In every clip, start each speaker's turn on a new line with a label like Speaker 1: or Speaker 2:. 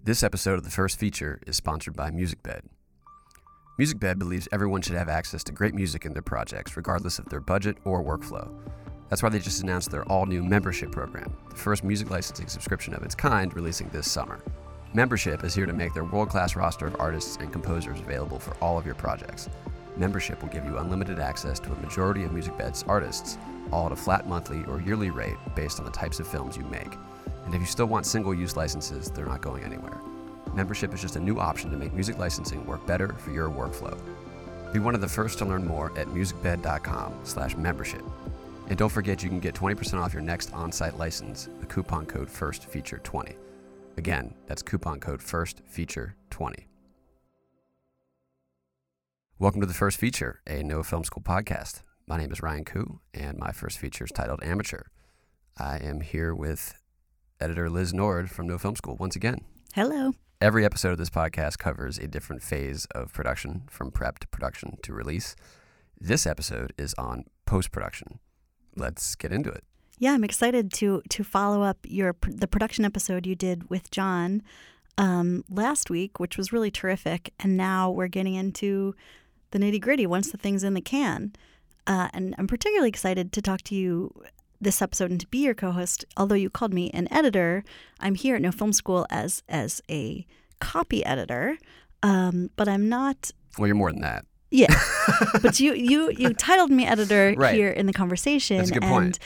Speaker 1: This episode of The First Feature is sponsored by MusicBed. MusicBed believes everyone should have access to great music in their projects, regardless of their budget or workflow. That's why they just announced their all-new membership program, the first music licensing subscription of its kind, releasing this summer. Membership is here to make their world-class roster of artists and composers available for all of your projects. Membership will give you unlimited access to a majority of MusicBed's artists, all at a flat monthly or yearly rate based on the types of films you make. And if you still want single-use licenses, they're not going anywhere. Membership is just a new option to make music licensing work better for your workflow. Be one of the first to learn more at musicbed.com/membership. And don't forget you can get 20% off your next on-site license with coupon code FIRSTFEATURE20. Again, that's coupon code FIRSTFEATURE20. Welcome to The First Feature, a No Film School podcast. My name is Ryan Koo, and my first feature is titled Amateur. I am here with editor Liz Nord from No Film School once again.
Speaker 2: Hello.
Speaker 1: Every episode of this podcast covers a different phase of production, from prep to production to release. This episode is on post-production. Let's get into it.
Speaker 2: Yeah, I'm excited to follow up the production episode you did with John last week, which was really terrific. And now we're getting into the nitty-gritty once the thing's in the can. And I'm particularly excited to talk to you this episode and to be your co-host. Although you called me an editor, I'm here at No Film School as a copy editor, but I'm not.
Speaker 1: Well, you're more than that.
Speaker 2: Yeah, but you titled me editor
Speaker 1: right.
Speaker 2: here in the conversation.
Speaker 1: That's a good point.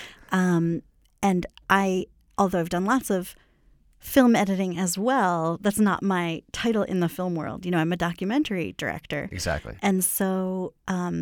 Speaker 2: And I, although I've done lots of film editing as well, that's not my title in the film world. You know, I'm a documentary director.
Speaker 1: Exactly.
Speaker 2: And so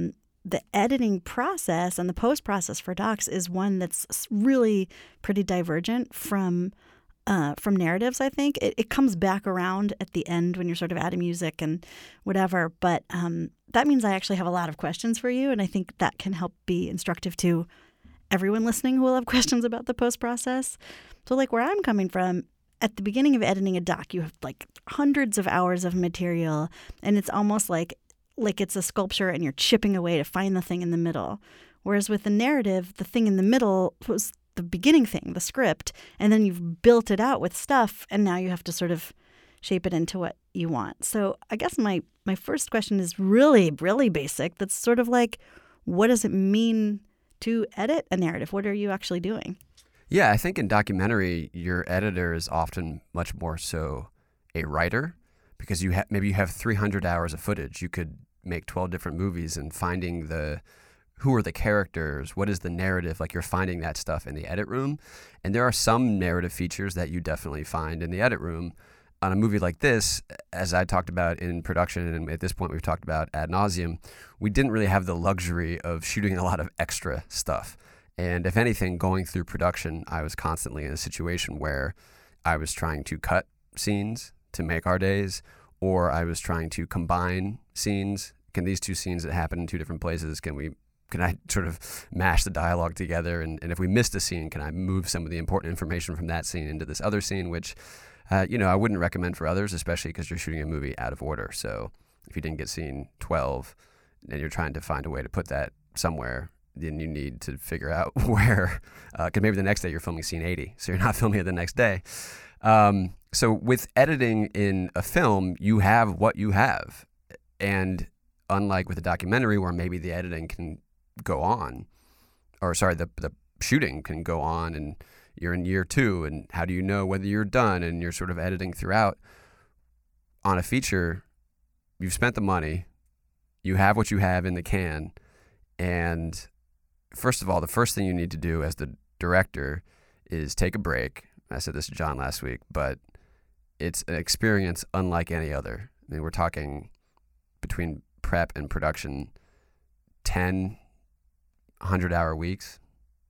Speaker 2: the editing process and the post process for docs is one that's really pretty divergent from narratives, I think. It comes back around at the end when you're sort of adding music and whatever. But that means I actually have a lot of questions for you. And I think that can help be instructive to everyone listening who will have questions about the post process. So like where I'm coming from, at the beginning of editing a doc, you have like hundreds of hours of material. And it's almost like it's a sculpture and you're chipping away to find the thing in the middle. Whereas with the narrative, the thing in the middle was the beginning thing, the script, and then you've built it out with stuff, and now you have to sort of shape it into what you want. So I guess my first question is really, really basic. That's sort of like, what does it mean to edit a narrative? What are you actually doing?
Speaker 1: Yeah, I think in documentary, your editor is often much more so a writer, because maybe you have 300 hours of footage. You could make 12 different movies, and finding who are the characters, what is the narrative, like you're finding that stuff in the edit room. And there are some narrative features that you definitely find in the edit room. On a movie like this, as I talked about in production, and at this point we've talked about ad nauseum, we didn't really have the luxury of shooting a lot of extra stuff. And if anything, going through production, I was constantly in a situation where I was trying to cut scenes to make our days, or I was trying to combine scenes. Can these two scenes that happen in two different places, can I sort of mash the dialogue together? And if we missed a scene, can I move some of the important information from that scene into this other scene, which, I wouldn't recommend for others, especially because you're shooting a movie out of order. So if you didn't get scene 12 and you're trying to find a way to put that somewhere, then you need to figure out where, because maybe the next day you're filming scene 80, so you're not filming it the next day. So with editing in a film, you have what you have. And unlike with a documentary where maybe the editing can go on, the shooting can go on, and you're in year 2, and how do you know whether you're done, and you're sort of editing throughout. On a feature, you've spent the money, you have what you have in the can, and first of all, the first thing you need to do as the director is take a break. I said this to John last week, but it's an experience unlike any other. I mean, we're talking between prep and production, 10 100-hour weeks.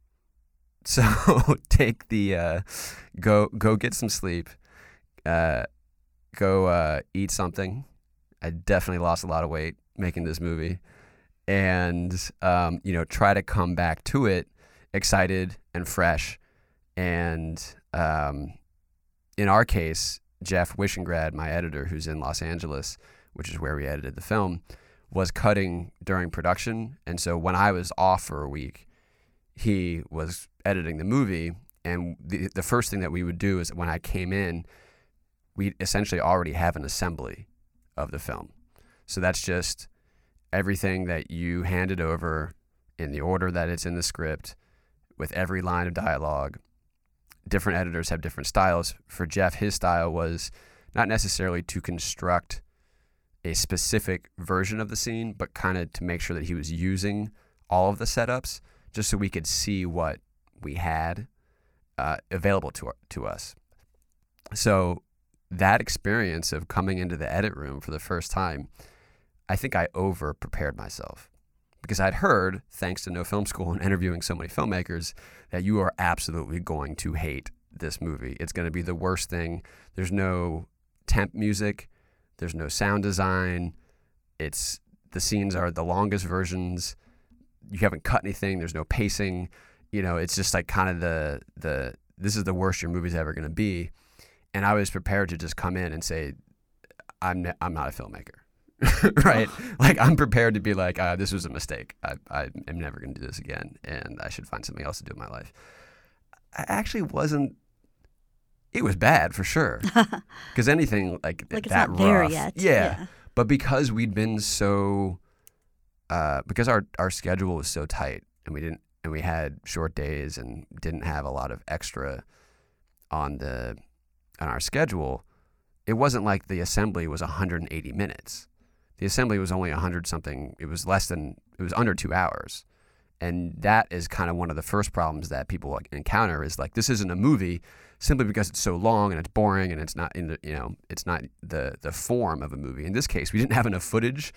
Speaker 1: So take the go get some sleep, go eat something. I definitely lost a lot of weight making this movie, and try to come back to it excited and fresh. And in our case, Jeff Wishengrad, my editor, who's in Los Angeles, which is where we edited the film, was cutting during production. And so when I was off for a week, he was editing the movie. And the first thing that we would do is when I came in, we essentially already have an assembly of the film. So that's just everything that you handed over in the order that it's in the script, with every line of dialogue. Different editors have different styles. For Jeff, his style was not necessarily to construct a specific version of the scene, but kind of to make sure that he was using all of the setups just so we could see what we had available to us. So that experience of coming into the edit room for the first time, I think I over-prepared myself, because I'd heard, thanks to No Film School and interviewing so many filmmakers, that you are absolutely going to hate this movie. It's going to be the worst thing. There's no temp music. There's no sound design. The scenes are the longest versions. You haven't cut anything. There's no pacing. It's just like kind of the this is the worst your movie's ever going to be. And I was prepared to just come in and say, I'm not a filmmaker. Right? Like, I'm prepared to be like, this was a mistake. I am never going to do this again, and I should find something else to do in my life. I actually wasn't. It was bad for sure, because anything like
Speaker 2: it's
Speaker 1: that
Speaker 2: not there
Speaker 1: rough,
Speaker 2: yet.
Speaker 1: yeah. But because we'd been so, because our schedule was so tight, and we had short days and didn't have a lot of extra on our schedule. It wasn't like the assembly was 180 minutes. The assembly was only 100 something. It was under 2 hours. And that is kind of one of the first problems that people encounter, is like, this isn't a movie simply because it's so long and it's boring and it's not it's not the form of a movie. In this case, we didn't have enough footage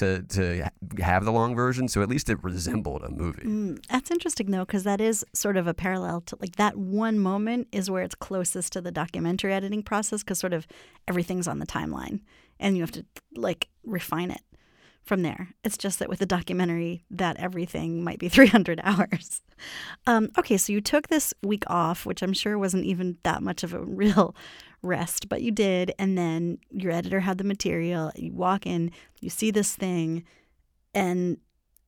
Speaker 1: to have the long version, so at least it resembled a movie.
Speaker 2: That's interesting though, because that is sort of a parallel to, like, that one moment is where it's closest to the documentary editing process, because sort of everything's on the timeline and you have to like refine it from there. It's just that with the documentary, that everything might be 300 hours. Okay, so you took this week off, which I'm sure wasn't even that much of a real rest, but you did. And then your editor had the material. You walk in, you see this thing, and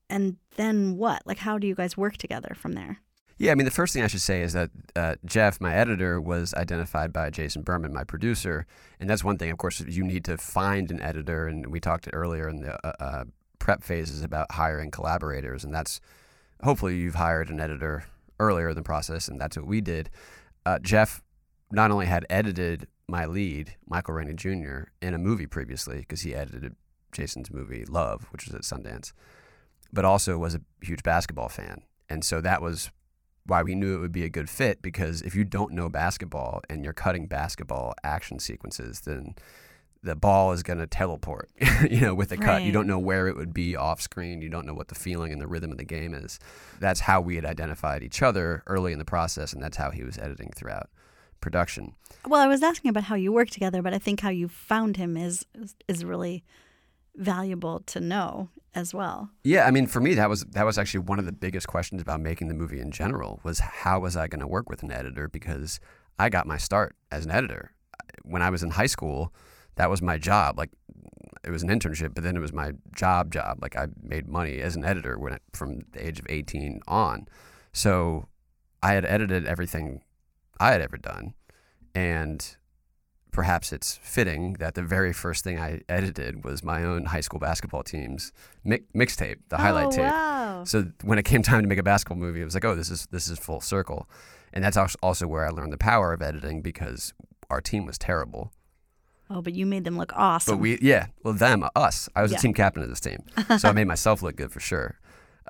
Speaker 2: then what? Like, how do you guys work together from there?
Speaker 1: Yeah, I mean, the first thing I should say is that Jeff, my editor, was identified by Jason Berman, my producer. And that's one thing, of course, you need to find an editor. And we talked earlier in the prep phases about hiring collaborators. And that's, hopefully you've hired an editor earlier in the process, and that's what we did. Jeff not only had edited my lead, Michael Rainey Jr., in a movie previously, because he edited Jason's movie Love, which was at Sundance, but also was a huge basketball fan. And so that was why we knew it would be a good fit, because if you don't know basketball and you're cutting basketball action sequences, then the ball is going to teleport, with the cut. You don't know where it would be off screen. You don't know what the feeling and the rhythm of the game is. That's how we had identified each other early in the process, and that's how he was editing throughout production.
Speaker 2: Well, I was asking about how you work together, but I think how you found him is really valuable to know as well.
Speaker 1: Yeah, I mean, for me, that was actually one of the biggest questions about making the movie in general, was how was I going to work with an editor? Because I got my start as an editor. When I was in high school, that was my job. Like, it was an internship, but then it was my job. Like, I made money as an editor from the age of 18 on. So I had edited everything I had ever done, and perhaps it's fitting that the very first thing I edited was my own high school basketball team's mixtape, the highlight tape.
Speaker 2: Wow.
Speaker 1: So when it came time to make a basketball movie, it was like, oh, this is full circle. And that's also where I learned the power of editing, because our team was terrible.
Speaker 2: Oh, but you made them look awesome.
Speaker 1: But us. I was a team captain of this team, so I made myself look good for sure.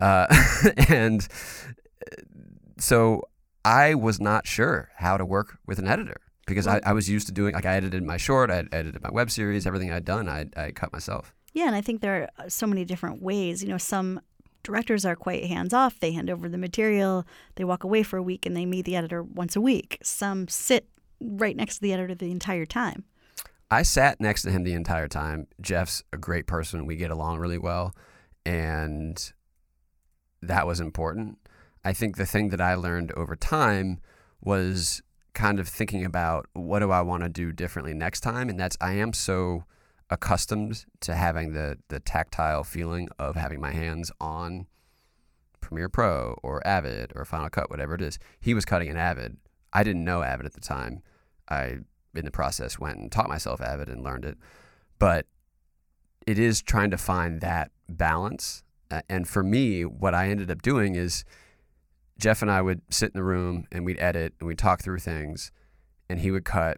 Speaker 1: And so I was not sure how to work with an editor, because I was used to doing, like, I edited my short, I edited my web series, everything I'd done, I cut myself.
Speaker 2: Yeah, and I think there are so many different ways. Some directors are quite hands-off. They hand over the material, they walk away for a week, and they meet the editor once a week. Some sit right next to the editor the entire time.
Speaker 1: I sat next to him the entire time. Jeff's a great person. We get along really well, and that was important. I think the thing that I learned over time was kind of thinking about, what do I want to do differently next time? And I am so accustomed to having the tactile feeling of having my hands on Premiere Pro or Avid or Final Cut, whatever it is. He was cutting in Avid. I didn't know Avid at the time. I in the process went and taught myself Avid and learned it. But it is trying to find that balance. And for me, what I ended up doing is Jeff and I would sit in the room and we'd edit and we'd talk through things and he would cut.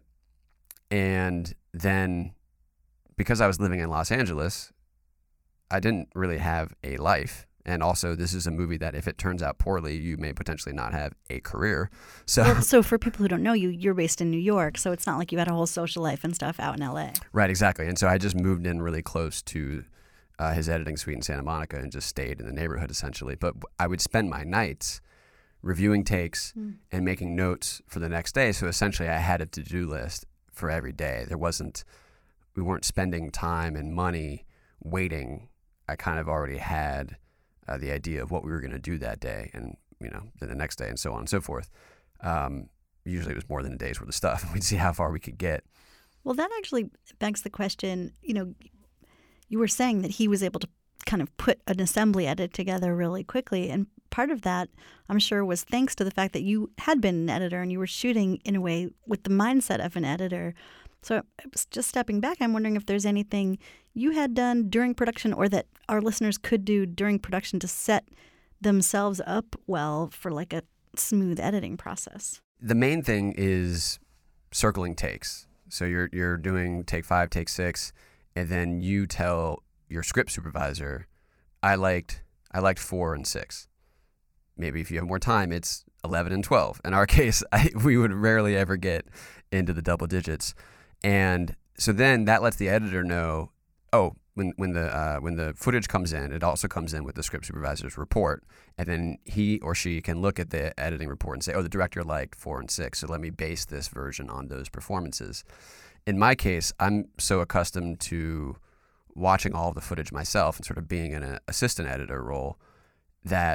Speaker 1: And then because I was living in Los Angeles, I didn't really have a life. And also, this is a movie that if it turns out poorly, you may potentially not have a career.
Speaker 2: So for people who don't know you, you're based in New York, so it's not like you had a whole social life and stuff out in L.A.
Speaker 1: Right, exactly. And so I just moved in really close to his editing suite in Santa Monica and just stayed in the neighborhood, essentially. But I would spend my nights reviewing takes and making notes for the next day. So essentially, I had a to-do list for every day. We weren't spending time and money waiting. I kind of already had the idea of what we were going to do that day and, then the next day and so on and so forth. Usually it was more than a day's worth of stuff. We'd see how far we could get.
Speaker 2: Well, that actually begs the question, you were saying that he was able to kind of put an assembly edit together really quickly. And part of that, I'm sure, was thanks to the fact that you had been an editor and you were shooting in a way with the mindset of an editor. So just stepping back, I'm wondering if there's anything you had done during production or that our listeners could do during production to set themselves up well for like a smooth editing process.
Speaker 1: The main thing is circling takes. So you're doing take 5, take 6, and then you tell your script supervisor, I liked 4 and 6. Maybe if you have more time, it's 11 and 12. In our case, we would rarely ever get into the double digits. And so then that lets the editor know, when the footage comes in, it also comes in with the script supervisor's report. And then he or she can look at the editing report and say, the director liked 4 and 6, so let me base this version on those performances. In my case, I'm so accustomed to watching all of the footage myself and sort of being in an assistant editor role that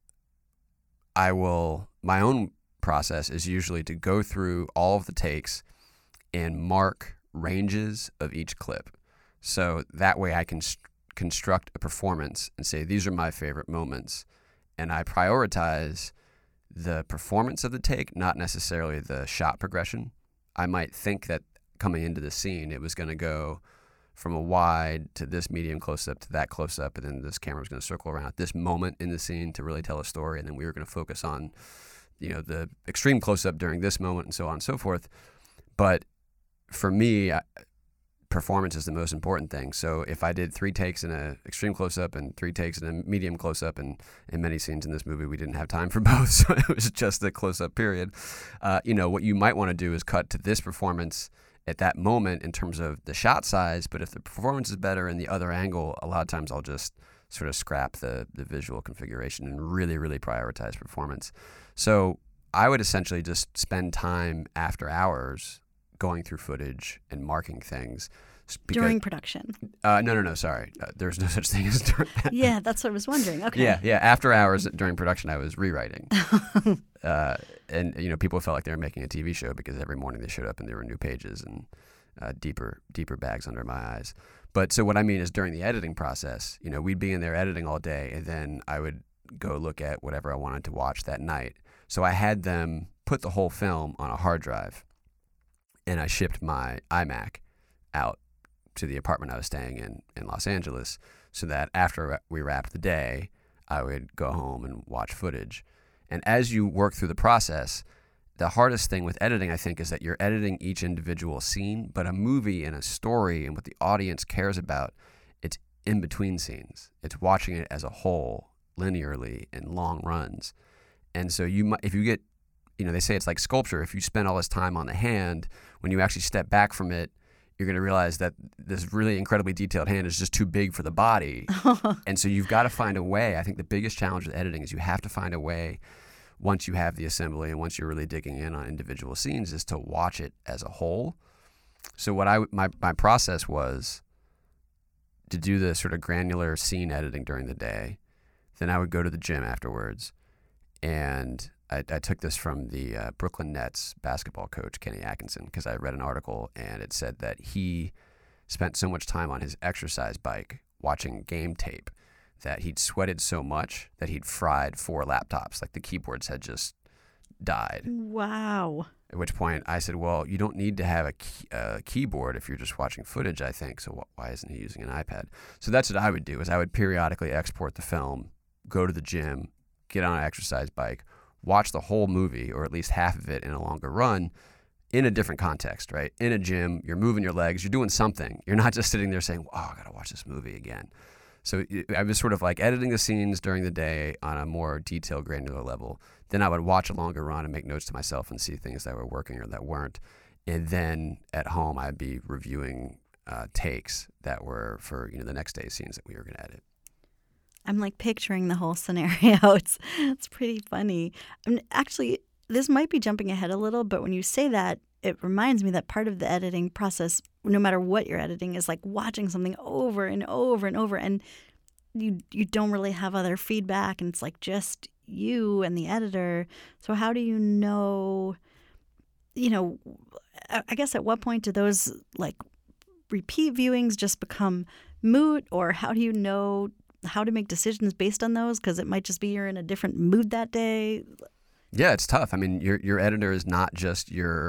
Speaker 1: my own process is usually to go through all of the takes and mark ranges of each clip. So that way I can construct a performance and say, these are my favorite moments. And I prioritize the performance of the take, not necessarily the shot progression. I might think that coming into the scene, it was going to go from a wide to this medium close-up to that close-up, and then this camera was going to circle around at this moment in the scene to really tell a story, and then we were going to focus on, the extreme close-up during this moment and so on and so forth. But for me, performance is the most important thing. So if I did 3 takes in an extreme close-up and 3 takes in a medium close-up, and in many scenes in this movie, we didn't have time for both, so it was just the close-up period. What you might want to do is cut to this performance at that moment in terms of the shot size, but if the performance is better in the other angle, a lot of times I'll just sort of scrap the visual configuration and really, really prioritize performance. So I would essentially just spend time after hours going through footage and marking things.
Speaker 2: During production?
Speaker 1: No, sorry. There's no such thing as during that.
Speaker 2: Yeah, that's what I was wondering. Okay.
Speaker 1: Yeah. After hours during production, I was rewriting. And people felt like they were making a TV show because every morning they showed up and there were new pages and deeper bags under my eyes. But so what I mean is during the editing process, we'd be in there editing all day, and then I would go look at whatever I wanted to watch that night. So I had them put the whole film on a hard drive, and I shipped my iMac out to the apartment I was staying in Los Angeles, so that after we wrapped the day, I would go home and watch footage. And as you work through the process, the hardest thing with editing, I think, is that you're editing each individual scene, but a movie and a story and what the audience cares about, it's in between scenes. It's watching it as a whole, linearly, in long runs. And so if you get, they say it's like sculpture. If you spend all this time on the hand, when you actually step back from it, you're going to realize that this really incredibly detailed hand is just too big for the body. And so you've got to find a way. I think the biggest challenge with editing is you have to find a way, once you have the assembly and once you're really digging in on individual scenes, is to watch it as a whole. So what my process was to do the sort of granular scene editing during the day. Then I would go to the gym afterwards, and I took this from the Brooklyn Nets basketball coach, Kenny Atkinson, because I read an article and it said that he spent so much time on his exercise bike watching game tape that he'd sweated so much that he'd fried 4 laptops. Like the keyboards had just died.
Speaker 2: Wow.
Speaker 1: At which point I said, well, you don't need to have a keyboard if you're just watching footage, I think. So why isn't he using an iPad? So that's what I would do, is I would periodically export the film, go to the gym, get on an exercise bike, watch the whole movie, or at least half of it in a longer run, in a different context, right? In a gym, you're moving your legs, you're doing something. You're not just sitting there saying, oh, I got to watch this movie again. So I was sort of like editing the scenes during the day on a more detailed, granular level. Then I would watch a longer run and make notes to myself and see things that were working or that weren't. And then at home, I'd be reviewing takes that were for the next day's scenes that we were going to edit.
Speaker 2: I'm like picturing the whole scenario. It's pretty funny. Actually, this might be jumping ahead a little, but when you say that, it reminds me that part of the editing process, no matter what you're editing, is like watching something over and over and over, and you don't really have other feedback, and it's like just you and the editor. So how do you know, I guess at what point do those like repeat viewings just become moot, or how do you know how to make decisions based on those? Because it might just be you're in a different mood that day.
Speaker 1: Yeah, it's tough. I mean, your editor is not just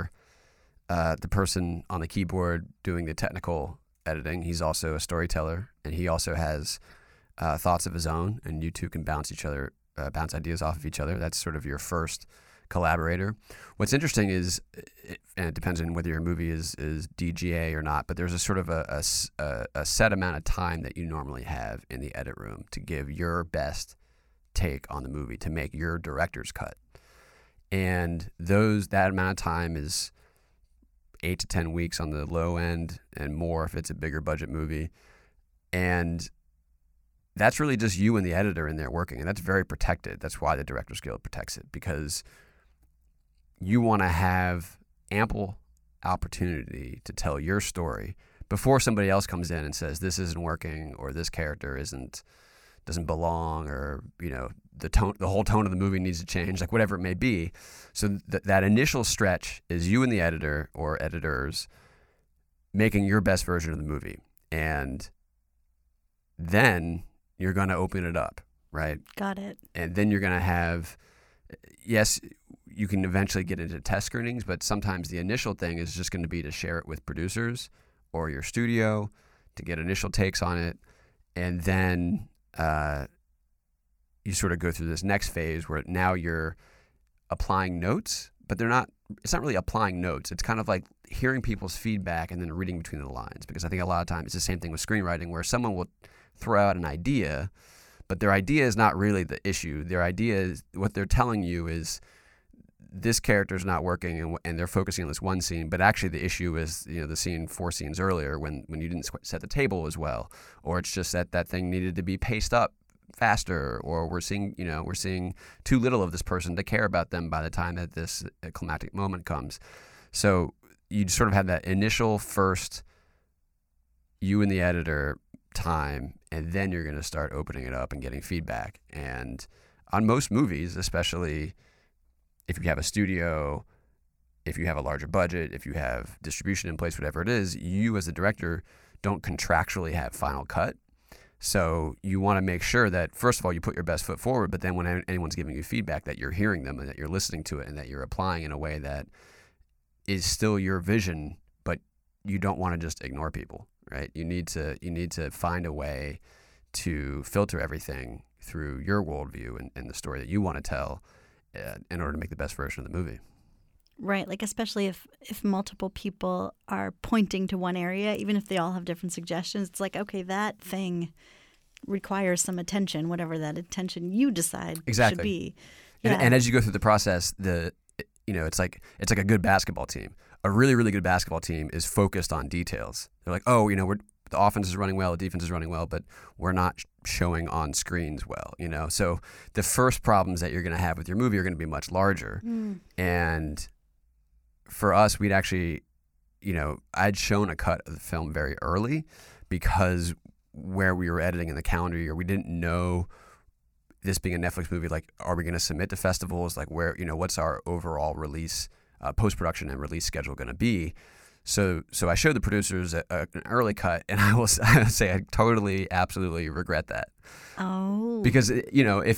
Speaker 1: the person on the keyboard doing the technical editing. He's also a storyteller, and he also has thoughts of his own, and you two can bounce ideas off of each other. That's sort of your first collaborator. What's interesting is, and it depends on whether your movie is DGA or not, but there's a sort of a set amount of time that you normally have in the edit room to give your best take on the movie, to make your director's cut. And that amount of time is 8 to 10 weeks on the low end, and more if it's a bigger budget movie. And that's really just you and the editor in there working, and that's very protected. That's why the Directors Guild protects it, because you want to have ample opportunity to tell your story before somebody else comes in and says this isn't working, or this character doesn't belong, or the whole tone of the movie needs to change, like whatever it may be. So that initial stretch is you and the editor or editors making your best version of the movie, and then you're going to open it up, right?
Speaker 2: Got it.
Speaker 1: And then you're going to have, yes, you can eventually get into test screenings, but sometimes the initial thing is just going to be to share it with producers or your studio to get initial takes on it, and then you sort of go through this next phase where now you're applying notes, but it's not really applying notes. It's kind of like hearing people's feedback and then reading between the lines, because I think a lot of times it's the same thing with screenwriting, where someone will throw out an idea, but their idea is not really the issue. Their idea is, what they're telling you is, this character's not working, and they're focusing on this one scene, but actually the issue is the scene 4 scenes earlier when you didn't set the table as well, or it's just that thing needed to be paced up faster, or we're seeing too little of this person to care about them by the time that this climactic moment comes. So you sort of have that initial first you and the editor time, and then you're going to start opening it up and getting feedback. And on most movies, especially if you have a studio, if you have a larger budget, if you have distribution in place, whatever it is, you as the director don't contractually have final cut. So you want to make sure that, first of all, you put your best foot forward, but then when anyone's giving you feedback, that you're hearing them and that you're listening to it and that you're applying in a way that is still your vision, but you don't want to just ignore people, right? You need to find a way to filter everything through your worldview and the story that you want to tell in order to make the best version of the movie.
Speaker 2: Right, like especially if multiple people are pointing to one area, even if they all have different suggestions, it's like, okay, that thing requires some attention, whatever that attention you decide should be. Yeah.
Speaker 1: And as you go through the process, it's like a good basketball team. A really, really good basketball team is focused on details. They're like, the offense is running well, the defense is running well, but we're not showing on screens well, So the first problems that you're going to have with your movie are going to be much larger. And for us, we'd actually, I'd shown a cut of the film very early, because where we were editing in the calendar year, we didn't know, this being a Netflix movie, like, are we going to submit to festivals? Like, where, what's our overall release, post-production and release schedule going to be? So I showed the producers an early cut, and I will say I totally, absolutely regret that.
Speaker 2: Oh.
Speaker 1: Because, if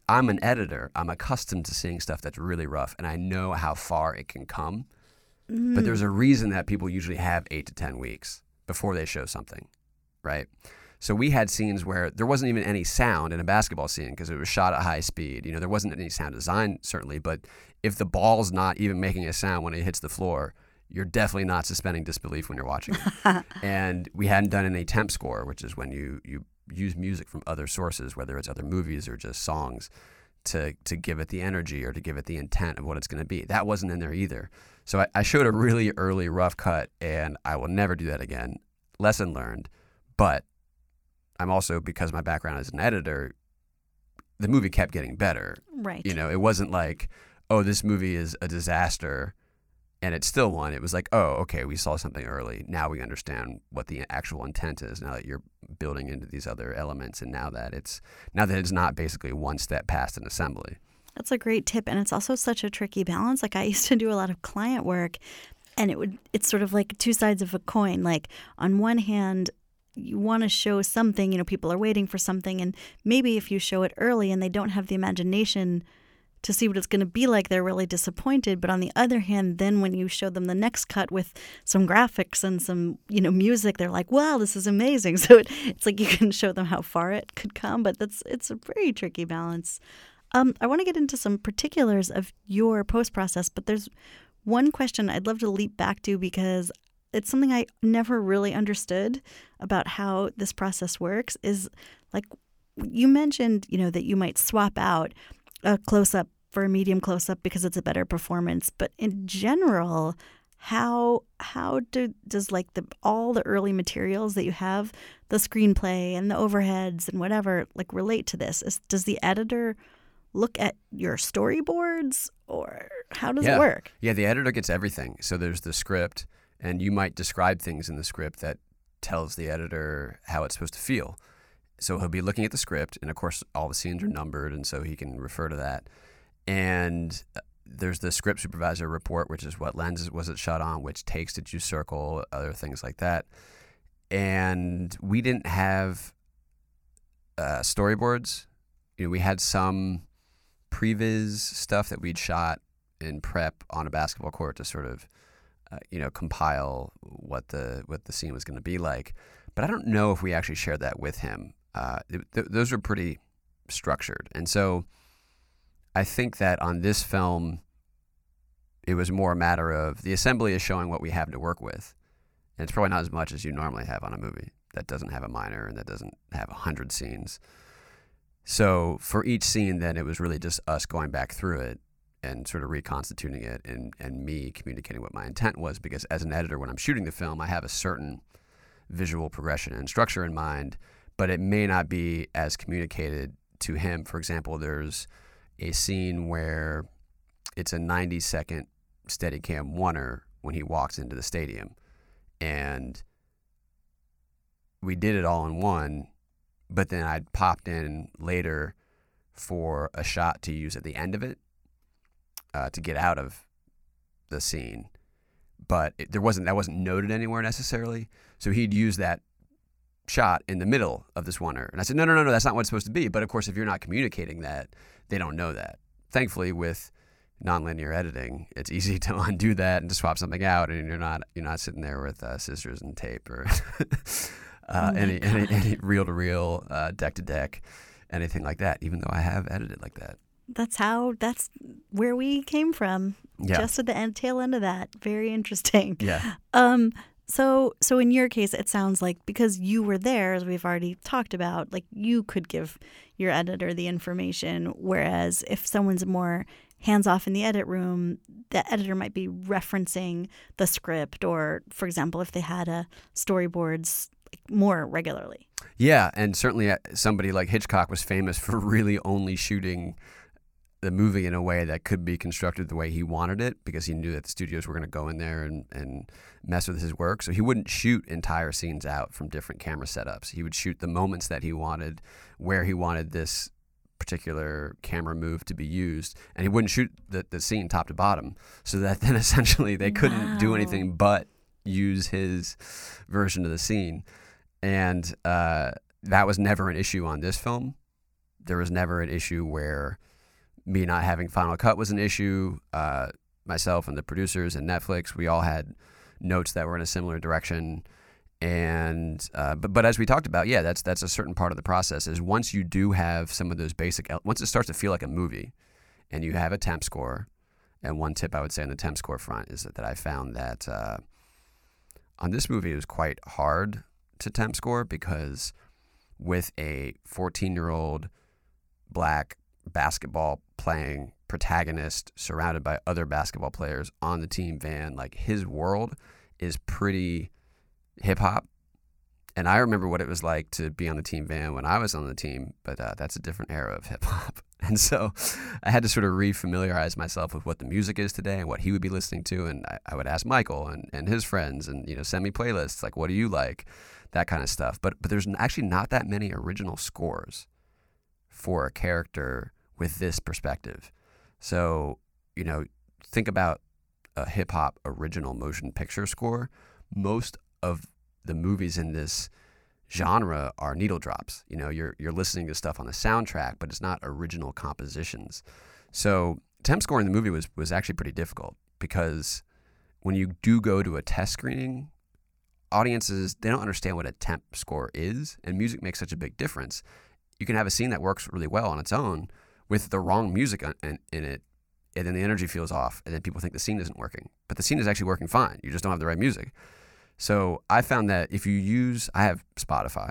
Speaker 1: I'm an editor. I'm accustomed to seeing stuff that's really rough, and I know how far it can come. But there's a reason that people usually have 8 to 10 weeks before they show something, right? So we had scenes where there wasn't even any sound in a basketball scene because it was shot at high speed. You know, there wasn't any sound design, certainly, but if the ball's not even making a sound when it hits the floor, you're definitely not suspending disbelief when you're watching it. And we hadn't done any temp score, which is when you use music from other sources, whether it's other movies or just songs, to give it the energy or to give it the intent of what it's going to be. That wasn't in there either. So I showed a really early rough cut, and I will never do that again. Lesson learned. But I'm also, because my background as an editor, the movie kept getting better.
Speaker 2: Right.
Speaker 1: You know, it wasn't like, oh, this movie is a disaster and it's still one. It was like, oh, okay, we saw something early. Now we understand what the actual intent is. Now that you're building into these other elements, and now that it's not basically one step past an assembly.
Speaker 2: That's a great tip, and it's also such a tricky balance. Like, I used to do a lot of client work, and it's sort of like two sides of a coin. Like, on one hand, you want to show something, you know, people are waiting for something, and maybe if you show it early and they don't have the imagination to see what it's going to be like, they're really disappointed. But on the other hand, then when you show them the next cut with some graphics and some, you know, music, they're like, wow, this is amazing. So it's like you can show them how far it could come, but it's a very tricky balance. I want to get into some particulars of your post-process, but there's one question I'd love to leap back to because it's something I never really understood about how this process works. Is like you mentioned, you know, that you might swap out a close-up for a medium close-up because it's a better performance. But in general, how does like all the early materials that you have, the screenplay and the overheads and whatever, like relate to this? Does the editor look at your storyboards, or how does it work?
Speaker 1: Yeah, the editor gets everything. So there's the script, and you might describe things in the script that tells the editor how it's supposed to feel. So he'll be looking at the script, and of course all the scenes are numbered, and so he can refer to that. And there's the script supervisor report, which is what lens was it shot on, which takes did you circle, other things like that. And we didn't have storyboards. You know, we had some previs stuff that we'd shot in prep on a basketball court to sort of compile what the scene was going to be like. But I don't know if we actually shared that with him. Those were pretty structured. And so I think that on this film, it was more a matter of the assembly is showing what we have to work with. And it's probably not as much as you normally have on a movie that doesn't have a minor and that doesn't have 100 scenes. So for each scene, then it was really just us going back through it and sort of reconstituting it and me communicating what my intent was, because as an editor, when I'm shooting the film, I have a certain visual progression and structure in mind, but it may not be as communicated to him. For example, there's a scene where it's a 90-second Steadicam oneer when he walks into the stadium, and we did it all in one, but then I'd popped in later for a shot to use at the end of it to get out of the scene. But that wasn't noted anywhere necessarily. So he'd use that shot in the middle of this oneer. And I said, no, that's not what it's supposed to be. But of course, if you're not communicating that, they don't know that. Thankfully, with nonlinear editing, it's easy to undo that and to swap something out, and you're not sitting there with scissors and tape or any reel-to-reel, deck-to-deck, anything like that, even though I have edited like that.
Speaker 2: That's where we came from.
Speaker 1: Yeah.
Speaker 2: Just at the tail end of that. Very interesting.
Speaker 1: Yeah.
Speaker 2: So in your case, it sounds like because you were there, as we've already talked about, like you could give your editor the information, whereas if someone's more hands-off in the edit room, the editor might be referencing the script or, for example, if they had storyboards more regularly.
Speaker 1: Yeah, and certainly somebody like Hitchcock was famous for really only shooting the movie in a way that could be constructed the way he wanted it, because he knew that the studios were going to go in there and mess with his work. So he wouldn't shoot entire scenes out from different camera setups. He would shoot the moments that he wanted, where he wanted this particular camera move to be used, and he wouldn't shoot the scene top to bottom, so that then essentially they couldn't do anything but use his version of the scene. And that was never an issue on this film. there was never an issue where me not having Final Cut was an issue. Myself and the producers and Netflix, we all had notes that were in a similar direction. And but as we talked about, yeah, that's a certain part of the process. Is once you do have some of those once it starts to feel like a movie, and you have a temp score. And one tip I would say on the temp score front is that I found that on this movie it was quite hard to temp score, because with a 14-year-old black basketball playing protagonist surrounded by other basketball players on the team van, like, his world is pretty hip hop. And I remember what it was like to be on the team van when I was on the team, but that's a different era of hip hop. And so I had to sort of re-familiarize myself with what the music is today and what he would be listening to. And I would ask Michael and his friends and, send me playlists, like, what do you like? That kind of stuff. But there's actually not that many original scores for a character with this perspective. So, think about a hip hop original motion picture score. Most of the movies in this genre are needle drops. You're listening to stuff on the soundtrack, but it's not original compositions. So temp scoring the movie was actually pretty difficult, because when you do go to a test screening, audiences, they don't understand what a temp score is, and music makes such a big difference. You can have a scene that works really well on its own with the wrong music in it, and then the energy feels off, and then people think the scene isn't working. But the scene is actually working fine. You just don't have the right music. So I found that I have Spotify.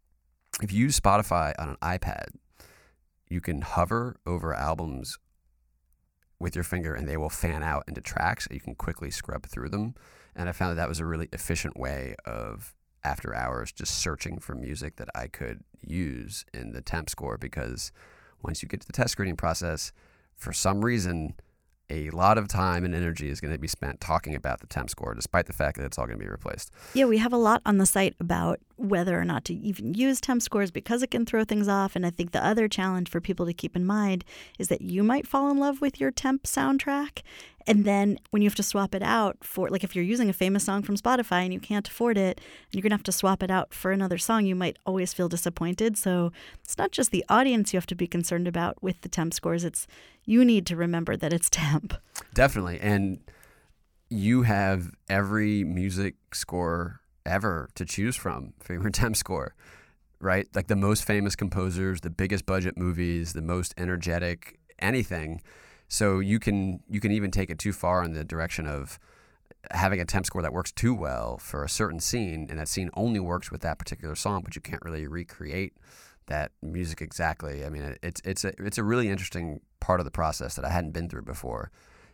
Speaker 1: If you use Spotify on an iPad, you can hover over albums with your finger and they will fan out into tracks. You can quickly scrub through them. And I found that was a really efficient way of, after hours, just searching for music that I could use in the temp score, because once you get to the test screening process, for some reason, a lot of time and energy is going to be spent talking about the temp score, despite the fact that it's all going to be replaced.
Speaker 2: Yeah, we have a lot on the site about whether or not to even use temp scores, because it can throw things off. And I think the other challenge for people to keep in mind is that you might fall in love with your temp soundtrack. And then when you have to swap it out for, like, if you're using a famous song from Spotify and you can't afford it, and you're going to have to swap it out for another song, you might always feel disappointed. So it's not just the audience you have to be concerned about with the temp scores. You need to remember that it's temp.
Speaker 1: Definitely. And you have every music score ever to choose from for your temp score, right? Like, the most famous composers, the biggest budget movies, the most energetic anything. So you can even take it too far in the direction of having a temp score that works too well for a certain scene, and that scene only works with that particular song, but you can't really recreate that music exactly. I mean, it's a really interesting part of the process that I hadn't been through before.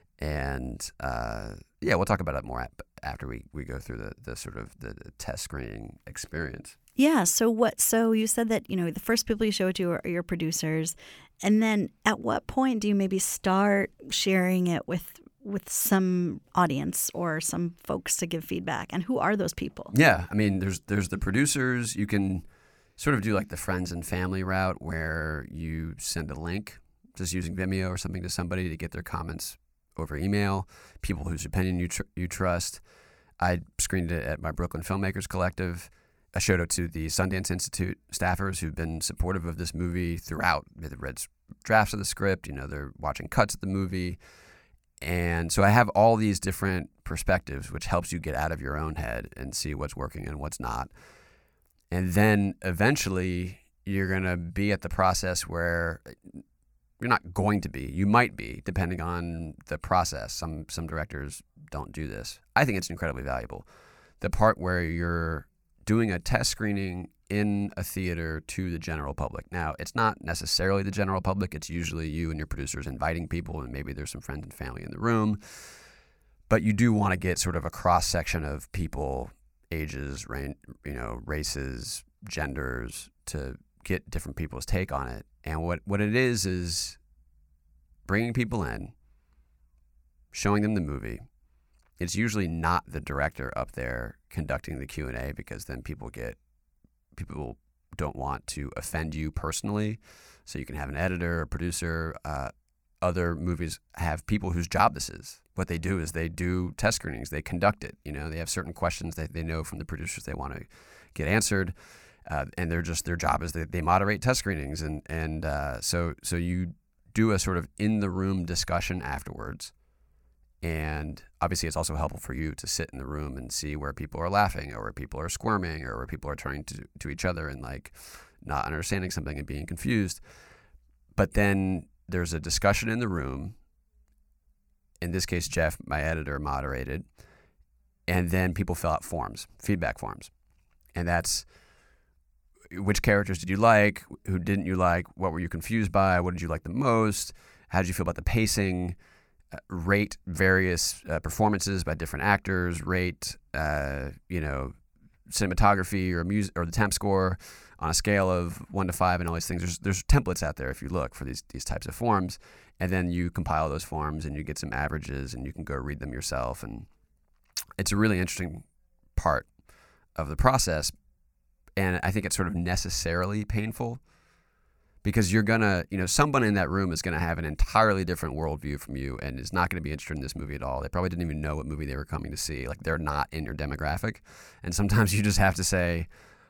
Speaker 1: And we'll talk about it more after we go through the sort of the test screening experience.
Speaker 2: Yeah. So you said that, the first people you show it to are your producers. And then at what point do you maybe start sharing it with some audience or some folks to give feedback? And who are those people?
Speaker 1: Yeah. I mean, there's the producers. You can sort of do like the friends and family route, where you send a link just using Vimeo or something to somebody to get their comments over email, people whose opinion you trust. I screened it at my Brooklyn Filmmakers Collective. I showed it to the Sundance Institute staffers who've been supportive of this movie throughout. They've read drafts of the script, they're watching cuts of the movie. And so I have all these different perspectives, which helps you get out of your own head and see what's working and what's not. And then eventually you're going to be at the process where you're not going to be. You might be, depending on the process. Some directors don't do this. I think it's incredibly valuable. The part where you're doing a test screening in a theater to the general public. Now, it's not necessarily the general public. It's usually you and your producers inviting people, and maybe there's some friends and family in the room. But you do want to get sort of a cross-section of people, ages, races, genders, to get different people's take on it. And what it is bringing people in, showing them the movie. It's usually not the director up there conducting the Q&A, because then people don't want to offend you personally. So you can have an editor, a producer. Other movies have people whose job this is. What they do is they do test screenings. They conduct it. They have certain questions that they know from the producers they want to get answered. and they're just, their job is they moderate test screenings, and so you do a sort of in the room discussion afterwards. And obviously, it's also helpful for you to sit in the room and see where people are laughing, or where people are squirming, or where people are turning to each other and like not understanding something and being confused. But then there's a discussion in the room. In this case, Jeff, my editor, moderated. And then people fill out forms, feedback forms. And that's, which characters did you like? Who didn't you like? What were you confused by? What did you like the most? How did you feel about the pacing? Rate various performances by different actors. Rate, cinematography or music or the temp score on a scale of 1 to 5 and all these things. There's templates out there if you look for these types of forms, and then you compile those forms and you get some averages and you can go read them yourself. And it's a really interesting part of the process, and I think it's sort of necessarily painful, because you're gonna, someone in that room is gonna have an entirely different worldview from you and is not gonna be interested in this movie at all. They probably didn't even know what movie they were coming to see. Like, they're not in your demographic. And sometimes you just have to say,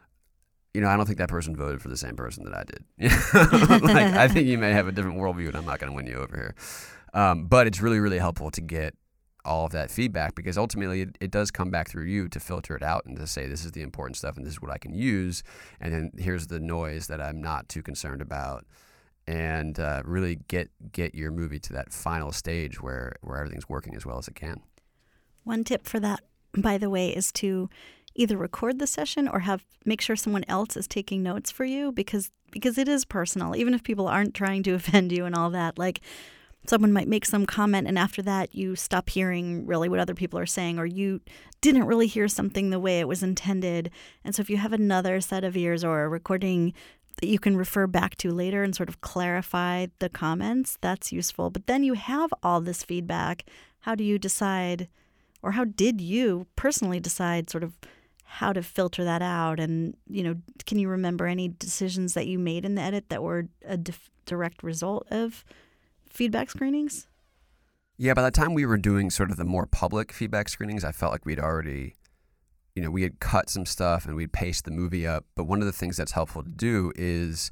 Speaker 1: I don't think that person voted for the same person that I did. Like, I think you may have a different worldview and I'm not gonna win you over here. But it's really, really helpful to get all of that feedback, because ultimately it does come back through you to filter it out and to say, this is the important stuff and this is what I can use, and then here's the noise that I'm not too concerned about, and really get your movie to that final stage where everything's working as well as it can.
Speaker 2: One tip for that, by the way, is to either record the session or make sure someone else is taking notes for you, because it is personal, even if people aren't trying to offend you and all that. Like, someone might make some comment, and after that you stop hearing really what other people are saying, or you didn't really hear something the way it was intended. And so if you have another set of ears or a recording that you can refer back to later and sort of clarify the comments, that's useful. But then you have all this feedback. How do you decide, or how did you personally decide sort of how to filter that out? And, can you remember any decisions that you made in the edit that were a direct result of feedback screenings?
Speaker 1: Yeah, by the time we were doing sort of the more public feedback screenings, I felt like we'd already, we had cut some stuff and we'd paced the movie up. But one of the things that's helpful to do is,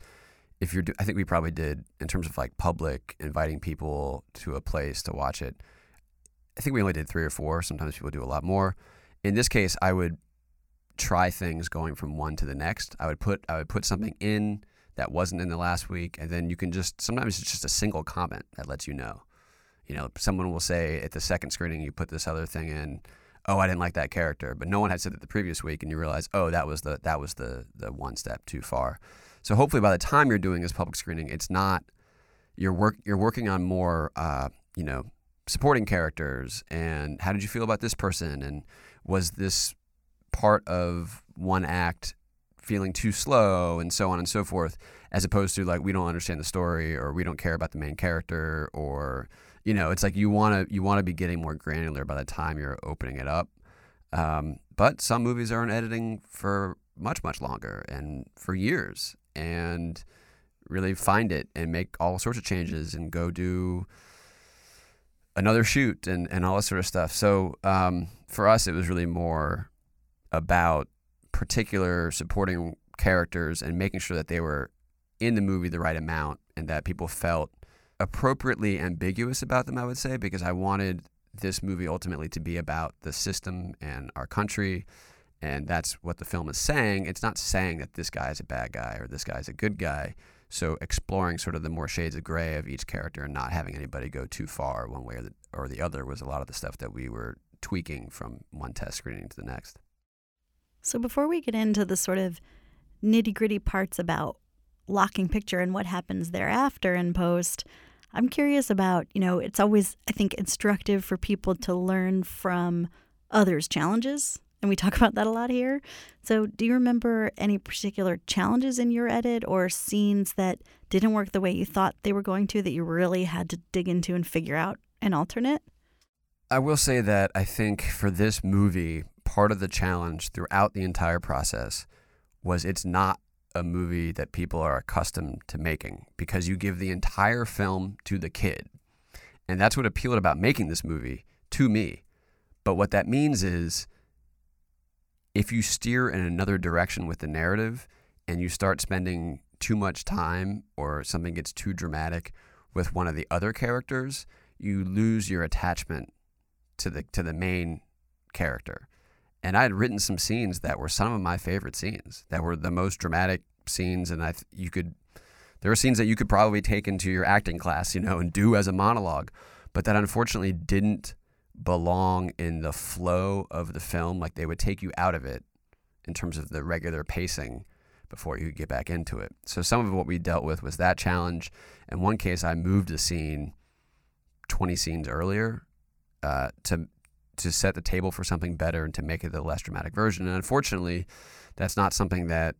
Speaker 1: I think we probably did, in terms of like public, inviting people to a place to watch it, I think we only did 3 or 4. Sometimes people do a lot more. In this case, I would try things going from one to the next. I would put something in that wasn't in the last week, and then you can sometimes it's just a single comment that lets you know. Someone will say at the second screening, you put this other thing in, oh, I didn't like that character, but no one had said it the previous week, and you realize, oh, that was the one step too far. So hopefully by the time you're doing this public screening, it's not, you're working on more, supporting characters, and how did you feel about this person, and was this part of one act feeling too slow, and so on and so forth, as opposed to like, we don't understand the story, or we don't care about the main character, or it's like you want to be getting more granular by the time you're opening it up. But some movies are in editing for much, much longer and for years, and really find it and make all sorts of changes and go do another shoot and all that sort of stuff. So for us, it was really more about particular supporting characters and making sure that they were in the movie the right amount and that people felt appropriately ambiguous about them, I would say, because I wanted this movie ultimately to be about the system and our country, and that's what the film is saying. It's not saying that this guy is a bad guy or this guy is a good guy. So exploring sort of the more shades of gray of each character and not having anybody go too far one way or the other was a lot of the stuff that we were tweaking from one test screening to the next.
Speaker 2: So before we get into the sort of nitty-gritty parts about locking picture and what happens thereafter in post, I'm curious about, it's always, I think, instructive for people to learn from others' challenges. And we talk about that a lot here. So do you remember any particular challenges in your edit or scenes that didn't work the way you thought they were going to, that you really had to dig into and figure out an alternate?
Speaker 1: I will say that I think for this movie, part of the challenge throughout the entire process was it's not a movie that people are accustomed to making, because you give the entire film to the kid. And that's what appealed about making this movie to me. But what that means is if you steer in another direction with the narrative, and you start spending too much time or something gets too dramatic with one of the other characters, you lose your attachment to the main character. And I had written some scenes that were some of my favorite scenes, that were the most dramatic scenes, and there were scenes that you could probably take into your acting class, and do as a monologue, but that unfortunately didn't belong in the flow of the film. Like, they would take you out of it in terms of the regular pacing before you could get back into it. So some of what we dealt with was that challenge. In one case, I moved a scene 20 scenes earlier to set the table for something better and to make it the less dramatic version. And unfortunately, that's not something that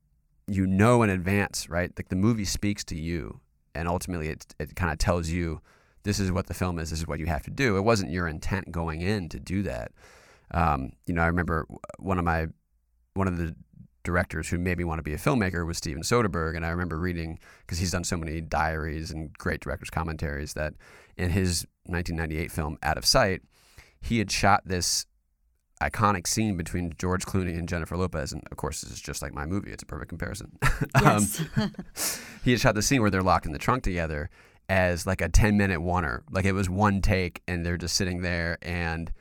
Speaker 1: in advance, right? Like, the movie speaks to you, and ultimately it kind of tells you, this is what the film is, this is what you have to do. It wasn't your intent going in to do that. I remember one of the directors who made me want to be a filmmaker was Steven Soderbergh, and I remember reading, because he's done so many diaries and great director's commentaries, that in his 1998 film Out of Sight, he had shot this iconic scene between George Clooney and Jennifer Lopez, and of course this is just like my movie, it's a perfect comparison.
Speaker 2: Yes.
Speaker 1: He had shot the scene where they're locked in the trunk together as like a 10-minute oneer. Like, it was one take and they're just sitting there, and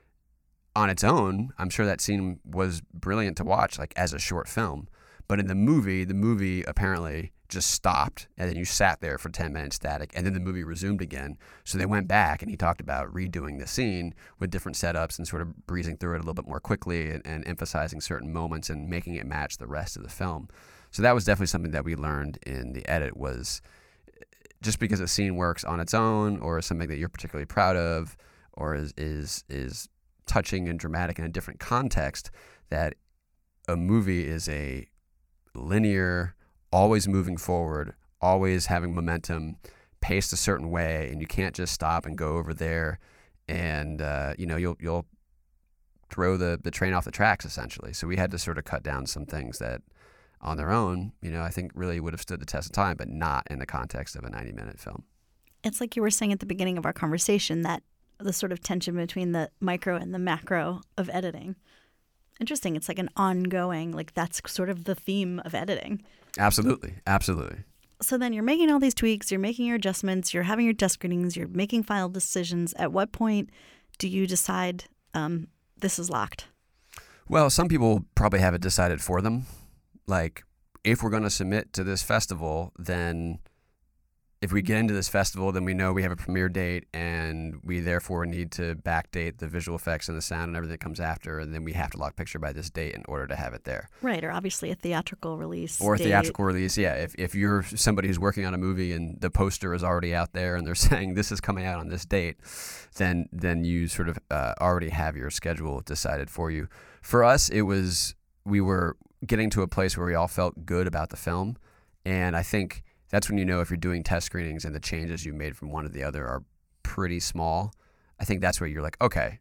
Speaker 1: on its own, I'm sure that scene was brilliant to watch, like as a short film. But in the movie apparently just stopped, and then you sat there for 10 minutes static, and then the movie resumed again. So they went back, and he talked about redoing the scene with different setups and sort of breezing through it a little bit more quickly and emphasizing certain moments and making it match the rest of the film. So that was definitely something that we learned in the edit, was just because a scene works on its own, or is something that you're particularly proud of, or is touching and dramatic in a different context, that a movie is a linear, always moving forward, always having momentum, paced a certain way, and you can't just stop and go over there and you'll throw the train off the tracks, essentially. So we had to sort of cut down some things that on their own, I think really would have stood the test of time, but not in the context of a 90-minute film.
Speaker 2: It's like you were saying at the beginning of our conversation, that the sort of tension between the micro and the macro of editing. Interesting. It's like an ongoing, like that's sort of the theme of editing.
Speaker 1: Absolutely. Absolutely.
Speaker 2: So then you're making all these tweaks, you're making your adjustments, you're having your test screenings, you're making final decisions. At what point do you decide this is locked?
Speaker 1: Well, some people probably have it decided for them. Like, if we're going to submit to this festival, then if we get into this festival, then we know we have a premiere date, and we therefore need to backdate the visual effects and the sound and everything that comes after, and then we have to lock picture by this date in order to have it there.
Speaker 2: Right, or obviously a theatrical release.
Speaker 1: Or a theatrical release, yeah. If you're somebody who's working on a movie and the poster is already out there and they're saying this is coming out on this date, then you sort of already have your schedule decided for you. For us, we were getting to a place where we all felt good about the film, and I think that's when you know if you're doing test screenings and the changes you made from one to the other are pretty small. I think that's where you're like, okay,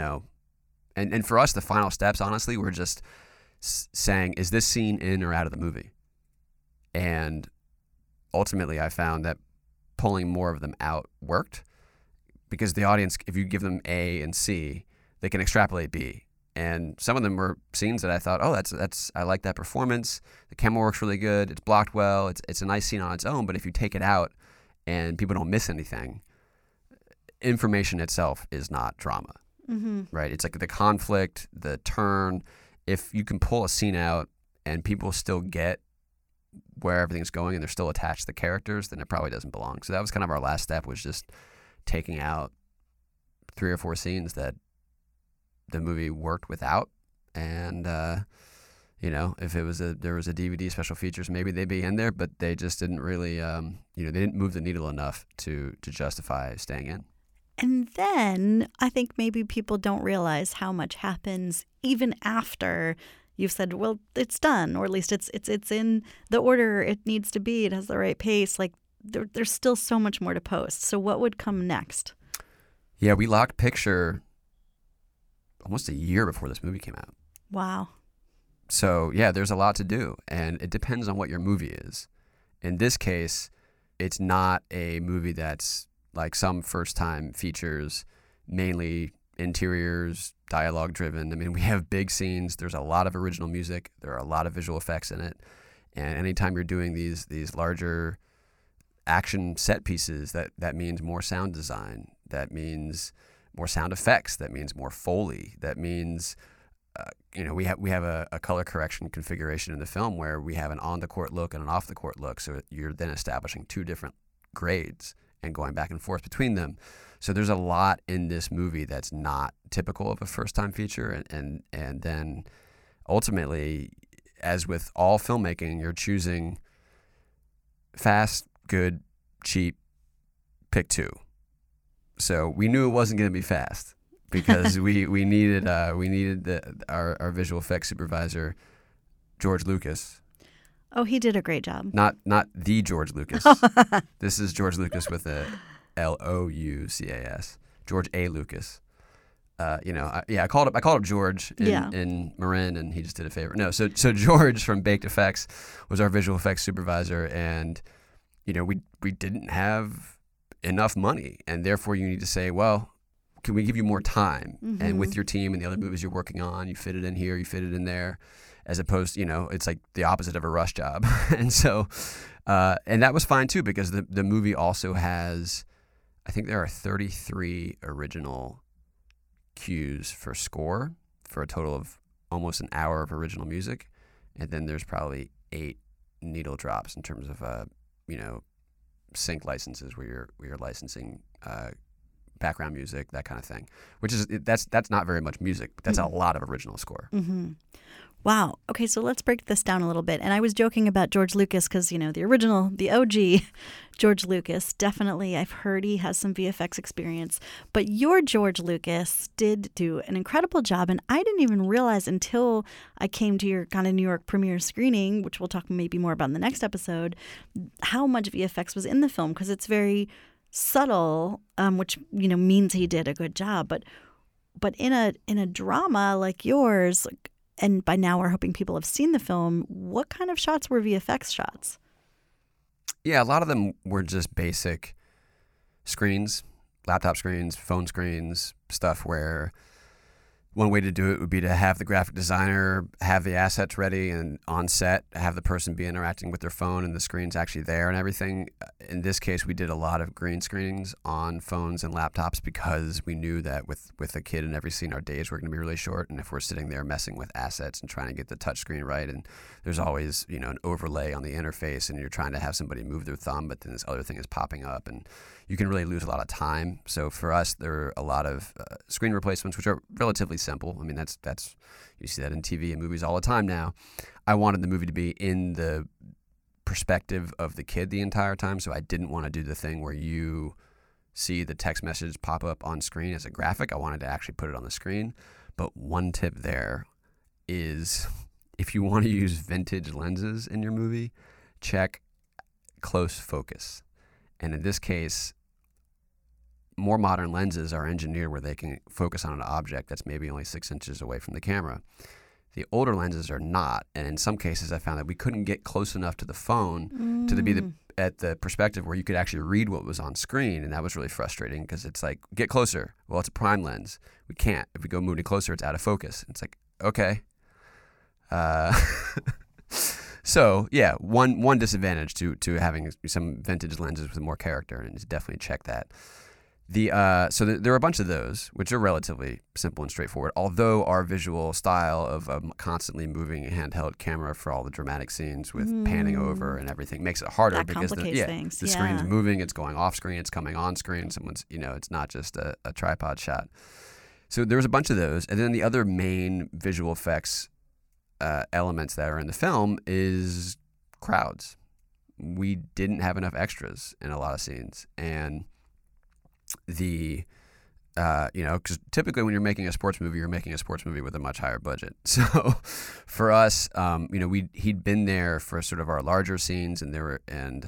Speaker 1: and for us, the final steps, honestly, were just saying, is this scene in or out of the movie? And ultimately, I found that pulling more of them out worked, because the audience, if you give them A and C, they can extrapolate B. And some of them were scenes that I thought, oh, that's I like that performance. The camera works really good. It's blocked well. It's a nice scene on its own. But if you take it out and people don't miss anything, information itself is not drama, right? It's like the conflict, the turn. If you can pull a scene out and people still get where everything's going and they're still attached to the characters, then it probably doesn't belong. So that was kind of our last step, was just taking out 3 or 4 scenes that the movie worked without, and if there was a DVD special features, maybe they'd be in there, but they just didn't really they didn't move the needle enough to justify staying in.
Speaker 2: And then I think maybe people don't realize how much happens even after you've said, well, it's done, or at least it's in the order it needs to be, it has the right pace. Like there's still so much more to post. So what would come next?
Speaker 1: Yeah, we locked picture almost a year before this movie came out.
Speaker 2: Wow.
Speaker 1: So yeah, there's a lot to do, and it depends on what your movie is. In this case, it's not a movie that's like some first-time features, mainly interiors, dialogue driven. I mean, we have big scenes. There's a lot of original music. There are a lot of visual effects in it. And anytime you're doing these larger action set pieces, that means more sound design, that means more sound effects, that means more Foley, that means we have a color correction configuration in the film where we have an on the court look and an off the court look. So you're then establishing two different grades and going back and forth between them. So there's a lot in this movie that's not typical of a first time feature. And then ultimately, as with all filmmaking, you're choosing fast, good, cheap, pick two. So we knew it wasn't going to be fast because we needed our visual effects supervisor, George Lucas.
Speaker 2: Oh, he did a great job.
Speaker 1: Not the George Lucas. This is George Lucas with a Loucas. George A. Lucas. I called up George in Marin, and he just did a favor. No, so George from Baked Effects was our visual effects supervisor, and we didn't have enough money, and therefore you need to say, well, can we give you more time? Mm-hmm. And with your team and the other movies you're working on, you fit it in here, you fit it in there, as opposed, it's like the opposite of a rush job. And so, and that was fine too, because the movie also has, I think there are 33 original cues for score for a total of almost an hour of original music. And then there's probably 8 needle drops in terms of, sync licenses where you're licensing background music, that kind of thing, which is that's not very much music, but that's a lot of original score.
Speaker 2: Mm-hmm. Wow. Okay, so let's break this down a little bit. And I was joking about George Lucas because, the original, the OG George Lucas, definitely I've heard he has some VFX experience. But your George Lucas did do an incredible job. And I didn't even realize until I came to your kind of New York premiere screening, which we'll talk maybe more about in the next episode, how much VFX was in the film, because it's very subtle, which, means he did a good job. But in a drama like yours, and by now we're hoping people have seen the film, what kind of shots were VFX shots?
Speaker 1: Yeah, a lot of them were just basic screens, laptop screens, phone screens, stuff where one way to do it would be to have the graphic designer have the assets ready and on set, have the person be interacting with their phone and the screen's actually there and everything. In this case, we did a lot of green screenings on phones and laptops because we knew that with a kid in every scene, our days were going to be really short. And if we're sitting there messing with assets and trying to get the touch screen right, and there's always, an overlay on the interface and you're trying to have somebody move their thumb, but then this other thing is popping up and you can really lose a lot of time. So for us, there are a lot of screen replacements, which are relatively simple. I mean, that's you see that in TV and movies all the time now. I wanted the movie to be in the perspective of the kid the entire time, so I didn't want to do the thing where you see the text message pop up on screen as a graphic. I wanted to actually put it on the screen. But one tip there is if you want to use vintage lenses in your movie, check close focus. And in this case, more modern lenses are engineered where they can focus on an object that's maybe only 6 inches away from the camera. The older lenses are not, and in some cases I found that we couldn't get close enough to the phone to be at the perspective where you could actually read what was on screen, and that was really frustrating because it's like, get closer. Well, it's a prime lens. We can't. If we go moving closer, it's out of focus. It's like, okay. So yeah, one disadvantage to having some vintage lenses with more character, and definitely check that. There are a bunch of those, which are relatively simple and straightforward, although our visual style of a constantly moving handheld camera for all the dramatic scenes with panning over and everything makes it harder
Speaker 2: that
Speaker 1: because the screen's moving, it's going off screen, it's coming on screen, someone's, it's not just a tripod shot. So there's a bunch of those. And then the other main visual effects elements that are in the film is crowds. We didn't have enough extras in a lot of scenes. And because typically when you're making a sports movie, you're making a sports movie with a much higher budget. So for us, he'd been there for sort of our larger scenes, and there's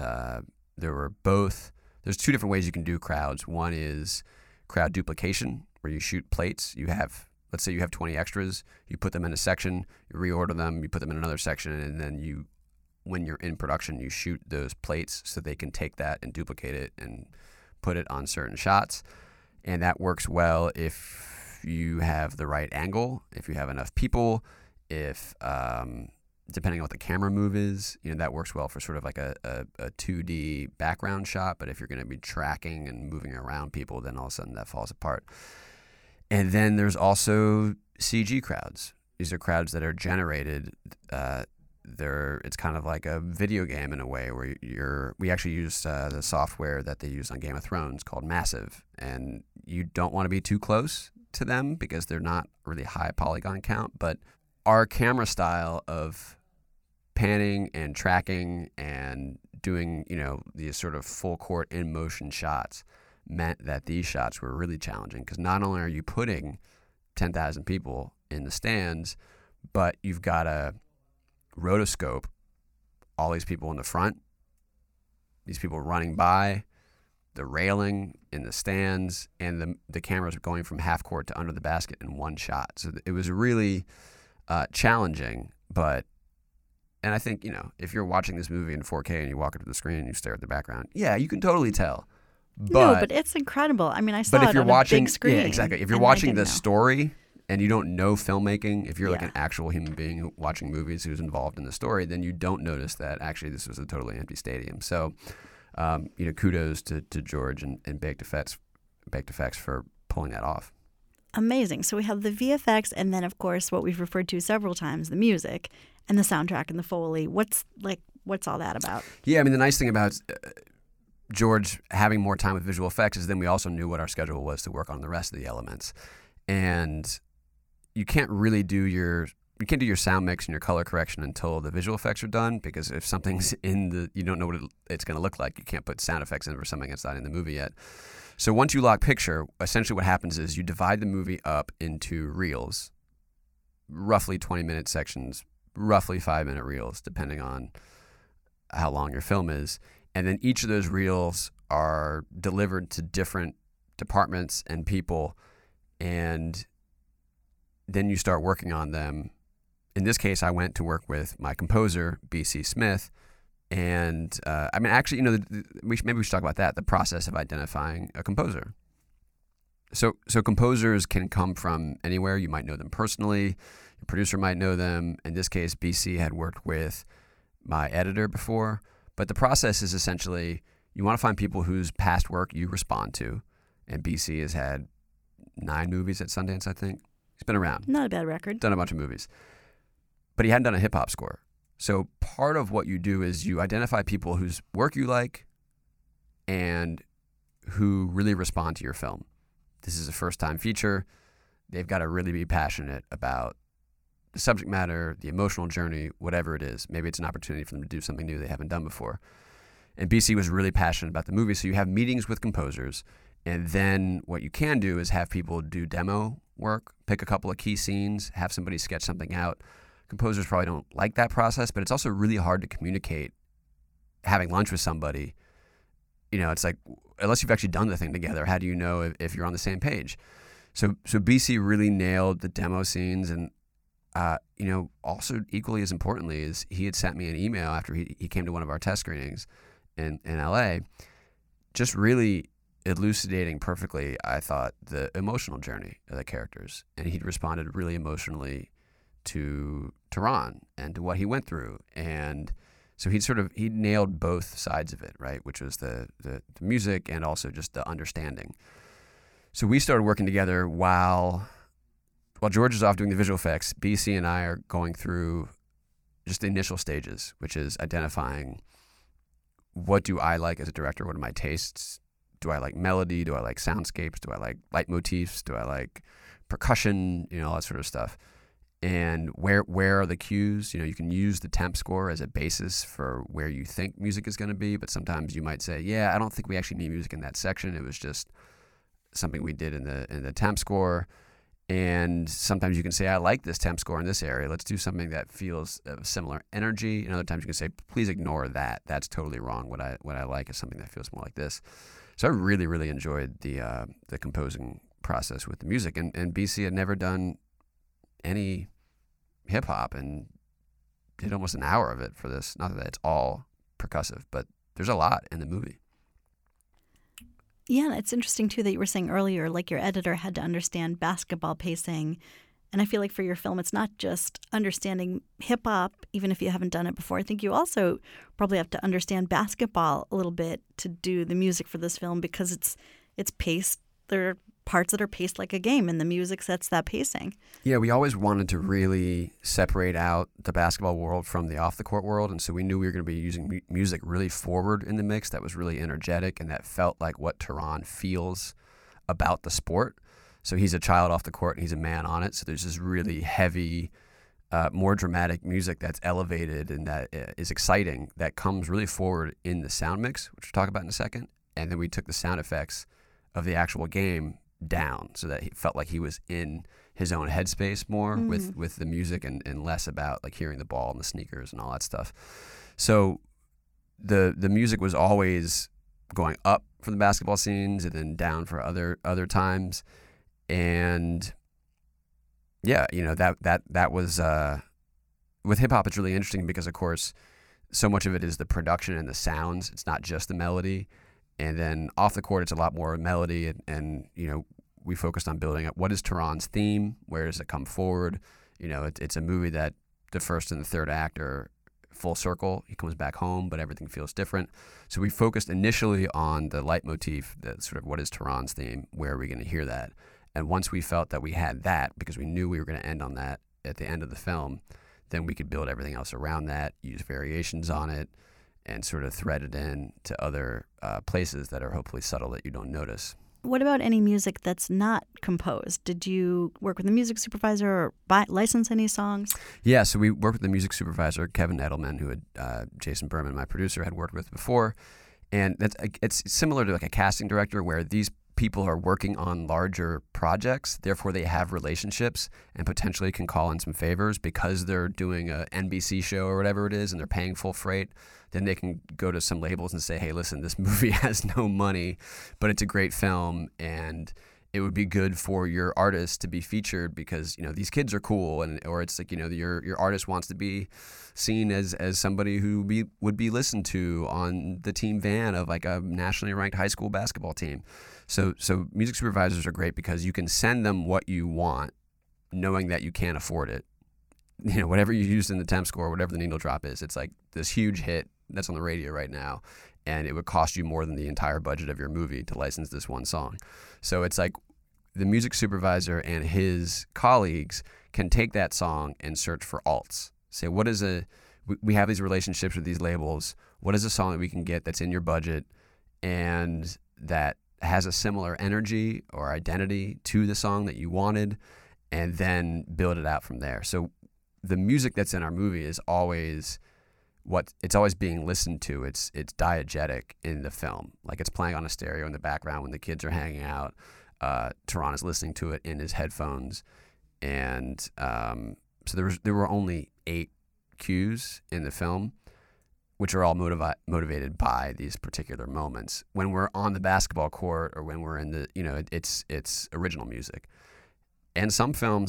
Speaker 1: two different ways you can do crowds. One is crowd duplication, where you shoot plates. Let's say you have 20 extras, you put them in a section, you reorder them, you put them in another section, and then when you're in production, you shoot those plates so they can take that and duplicate it and put it on certain shots. And that works well if you have the right angle, if you have enough people, if depending on what the camera move is, that works well for sort of like a 2D background shot. But if you're going to be tracking and moving around people, then all of a sudden that falls apart. And then there's also CG crowds. These are crowds that are generated. It's kind of like a video game in a way where we actually use the software that they use on Game of Thrones called Massive, and you don't want to be too close to them because they're not really high polygon count. But our camera style of panning and tracking and doing, these sort of full court in motion shots meant that these shots were really challenging because not only are you putting 10,000 people in the stands, but you've got to rotoscope all these people in the front, these people running by, the railing in the stands, and the cameras going from half court to under the basket in one shot. So it was really challenging, and I think, if you're watching this movie in 4K and you walk up to the screen and you stare at the background, yeah, you can totally tell.
Speaker 2: But it's incredible. I mean, I saw it on a big screen.
Speaker 1: Yeah, exactly. If you're watching the story and you don't know filmmaking, if you're like an actual human being watching movies who's involved in the story, then you don't notice that actually this was a totally empty stadium. So, kudos to George and Baked Effects for pulling that off.
Speaker 2: Amazing. So we have the VFX and then, of course, what we've referred to several times, the music and the soundtrack and the Foley. What's all that about?
Speaker 1: Yeah, I mean, the nice thing about George having more time with visual effects is then we also knew what our schedule was to work on the rest of the elements. And you can't do your sound mix and your color correction until the visual effects are done, because if something's you don't know what it's going to look like, you can't put sound effects in for something that's not in the movie yet. So once you lock picture, essentially what happens is you divide the movie up into reels, roughly 20-minute sections, roughly 5-minute reels, depending on how long your film is. And then each of those reels are delivered to different departments and people, and then you start working on them. In this case, I went to work with my composer, B.C. Smith, and maybe we should talk about that, the process of identifying a composer. So composers can come from anywhere. You might know them personally. Your producer might know them. In this case, B.C. had worked with my editor before. But the process is essentially you want to find people whose past work you respond to. And B.C. has had 9 movies at Sundance, I think. He's been around.
Speaker 2: Not a bad record.
Speaker 1: Done a bunch of movies. But he hadn't done a hip-hop score. So part of what you do is you identify people whose work you like and who really respond to your film. This is a first-time feature. They've got to really be passionate about the subject matter, the emotional journey, whatever it is. Maybe it's an opportunity for them to do something new they haven't done before. And BC was really passionate about the movie. So you have meetings with composers. And then what you can do is have people do demo work, pick a couple of key scenes, have somebody sketch something out. Composers probably don't like that process, but it's also really hard to communicate having lunch with somebody. It's like, unless you've actually done the thing together, how do you know if you're on the same page? So BC really nailed the demo scenes. And, also equally as importantly is he had sent me an email after he came to one of our test screenings in LA, just really elucidating perfectly, I thought, the emotional journey of the characters. And he'd responded really emotionally to Tehran and to what he went through. And so he nailed both sides of it, right? Which was the music and also just the understanding. So we started working together while George is off doing the visual effects. BC and I are going through just the initial stages, which is identifying what do I like as a director? What are my tastes? Do I like melody? Do I like soundscapes? Do I like leitmotifs? Do I like percussion? All that sort of stuff. And where are the cues? You can use the temp score as a basis for where you think music is going to be, but sometimes you might say, yeah, I don't think we actually need music in that section. It was just something we did in the temp score. And sometimes you can say, I like this temp score in this area. Let's do something that feels of similar energy. And other times you can say, please ignore that. That's totally wrong. What I like is something that feels more like this. So I really, really enjoyed the composing process with the music. And BC had never done any hip hop and did almost an hour of it for this. Not that it's all percussive, but there's a lot in the movie.
Speaker 2: Yeah, it's interesting too that you were saying earlier, like your editor had to understand basketball pacing And I feel like for your film, it's not just understanding hip hop, even if you haven't done it before. I think you also probably have to understand basketball a little bit to do the music for this film, because it's paced. There are parts that are paced like a game, and the music sets that pacing.
Speaker 1: Yeah, we always wanted to really separate out the basketball world from the off-the-court world, and so we knew we were going to be using music really forward in the mix that was really energetic and that felt like what Tehran feels about the sport. So he's a child off the court and he's a man on it, so there's this really heavy, more dramatic music that's elevated and that is exciting that comes really forward in the sound mix, which we'll talk about in a second. And then we took the sound effects of the actual game down so that he felt like he was in his own headspace more with the music and less about like hearing the ball and the sneakers and all that stuff. So the music was always going up for the basketball scenes and then down for other times. And yeah, you know, that was with hip hop, it's really interesting because of course so much of it is the production and the sounds. It's not just the melody. And then off the court, it's a lot more melody and you know, we focused on building up what is Tehran's theme, where does it come forward? You know, it's a movie that the first and the third act are full circle. He comes back home, but everything feels different. So we focused initially on the leitmotif, that sort of what is Tehran's theme, where are we going to hear that? And once we felt that we had that, because we knew we were going to end on that at the end of the film, then we could build everything else around that, use variations on it, and sort of thread it in to other places that are hopefully subtle that you don't notice.
Speaker 2: What about any music that's not composed? Did you work with a music supervisor or license any songs?
Speaker 1: Yeah, so we worked with the music supervisor, Kevin Edelman, who had Jason Berman, my producer, had worked with before. And it's similar to like a casting director where these people are working on larger projects, therefore they have relationships and potentially can call in some favors because they're doing a NBC show or whatever it is and they're paying full freight. Then they can go to some labels and say, hey, listen, this movie has no money, but it's a great film and it would be good for your artist to be featured because, you know, these kids are cool, and or it's like, you know, your artist wants to be seen as somebody who would be listened to on the team van of like a nationally ranked high school basketball team. So music supervisors are great because you can send them what you want, knowing that you can't afford it. You know, whatever you used in the temp score, whatever the needle drop is, it's like this huge hit that's on the radio right now, and it would cost you more than the entire budget of your movie to license this one song. So it's like the music supervisor and his colleagues can take that song and search for alts. Say, we have these relationships with these labels. What is a song that we can get that's in your budget and that has a similar energy or identity to the song that you wanted, and then build it out from there. So the music that's in our movie is always it's always being listened to. It's diegetic in the film. Like it's playing on a stereo in the background when the kids are hanging out. Tehran is listening to it in his headphones. And so there were only 8 cues in the film, which are all motivated by these particular moments. When we're on the basketball court or when we're in the, you know, it's original music. And some films,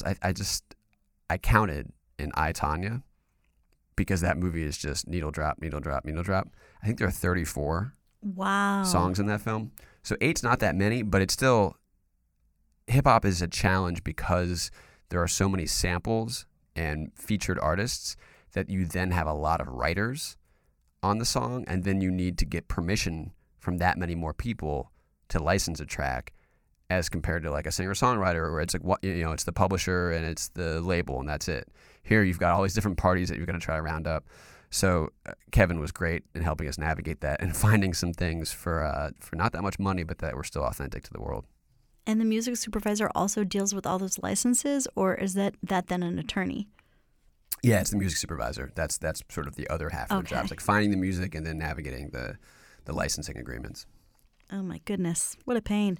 Speaker 1: I counted in I, Tonya, because that movie is just needle drop, needle drop, needle drop. I think there are 34 songs in that film. So 8's not that many, but it's still, hip-hop is a challenge because there are so many samples and featured artists that you then have a lot of writers on the song, and then you need to get permission from that many more people to license a track as compared to like a singer-songwriter where it's like, what, you know, it's the publisher and it's the label and that's it. Here you've got all these different parties that you're going to try to round up. So Kevin was great in helping us navigate that and finding some things for not that much money, but that were still authentic to the world.
Speaker 2: And the music supervisor also deals with all those licenses, or is that then an attorney?
Speaker 1: Yeah, it's the music supervisor. That's sort of the other half of the job. It's like finding the music and then navigating the licensing agreements.
Speaker 2: Oh my goodness, what a pain.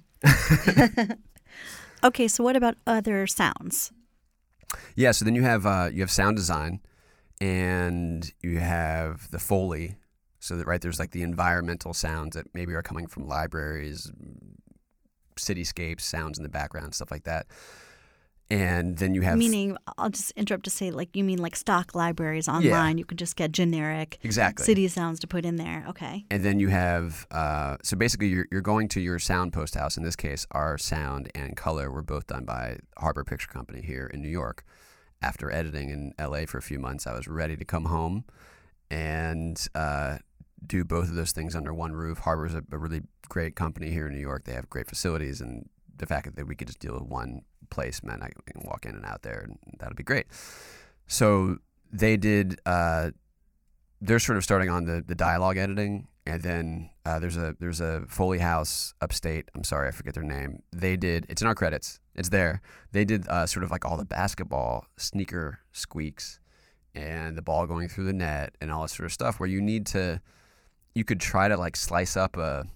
Speaker 2: Okay, so what about other sounds?
Speaker 1: Yeah, so then you have sound design, and you have the Foley. So that there's like the environmental sounds that maybe are coming from libraries, cityscapes, sounds in the background, stuff like that. And then you have
Speaker 2: Meaning, I'll just interrupt to say, like, you mean like stock libraries online? You can just get generic city sounds to put in there. Okay.
Speaker 1: And then you have so basically you're going to your sound post house. In this case, our sound and color were both done by Harbor Picture Company here in New York. After editing in LA for a few months, I was ready to come home and do both of those things under one roof. Harbor's a really great company here in New York. They have great facilities, and the fact that we could just deal with one place meant I can walk in and out there, and that'd be great. So they did. They're sort of starting on the dialogue editing, and then there's a Foley house upstate. I'm sorry, I forget their name. They did. It's in our credits. It's there. They did sort of like all the basketball sneaker squeaks and the ball going through the net and all this sort of stuff where you could try to like slice up a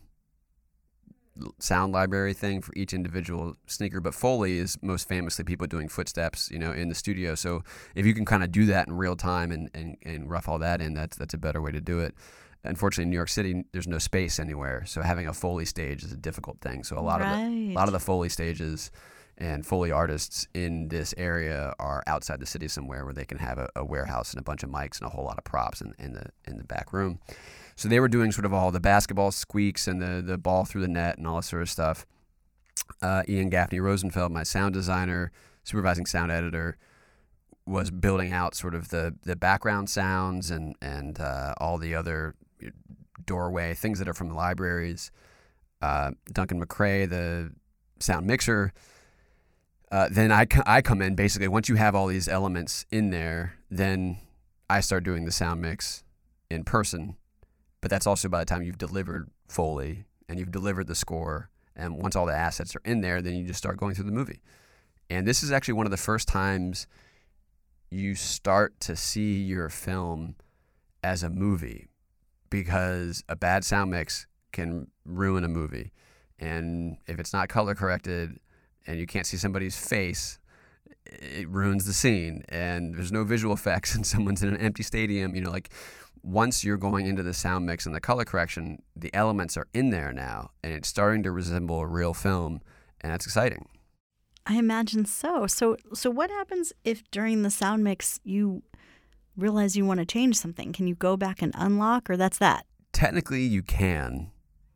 Speaker 1: sound library thing for each individual sneaker, but Foley is most famously people doing footsteps, in the studio. So if you can kind of do that in real time and rough all that in, that's a better way to do it. Unfortunately, in New York City, there's no space anywhere, so having a Foley stage is a difficult thing. So a lot of the Foley stages and Foley artists in this area are outside the city somewhere where they can have a warehouse and a bunch of mics and a whole lot of props in the back room. So they were doing sort of all the basketball squeaks and the ball through the net and all that sort of stuff. Ian Gaffney Rosenfeld, my sound designer, supervising sound editor, was building out sort of the background sounds and all the other doorway things that are from the libraries. Duncan McCrae, the sound mixer. Then I come in basically once you have all these elements in there, then I start doing the sound mix in person. But that's also by the time you've delivered Foley and you've delivered the score. And once all the assets are in there, then you just start going through the movie. And this is actually one of the first times you start to see your film as a movie, because a bad sound mix can ruin a movie. And if it's not color corrected and you can't see somebody's face, it ruins the scene. And there's no visual effects and someone's in an empty stadium, once you're going into the sound mix and the color correction, the elements are in there now, and it's starting to resemble a real film, and that's exciting.
Speaker 2: I imagine so. So what happens if during the sound mix you realize you want to change something? Can you go back and unlock, or that's that?
Speaker 1: Technically, you can.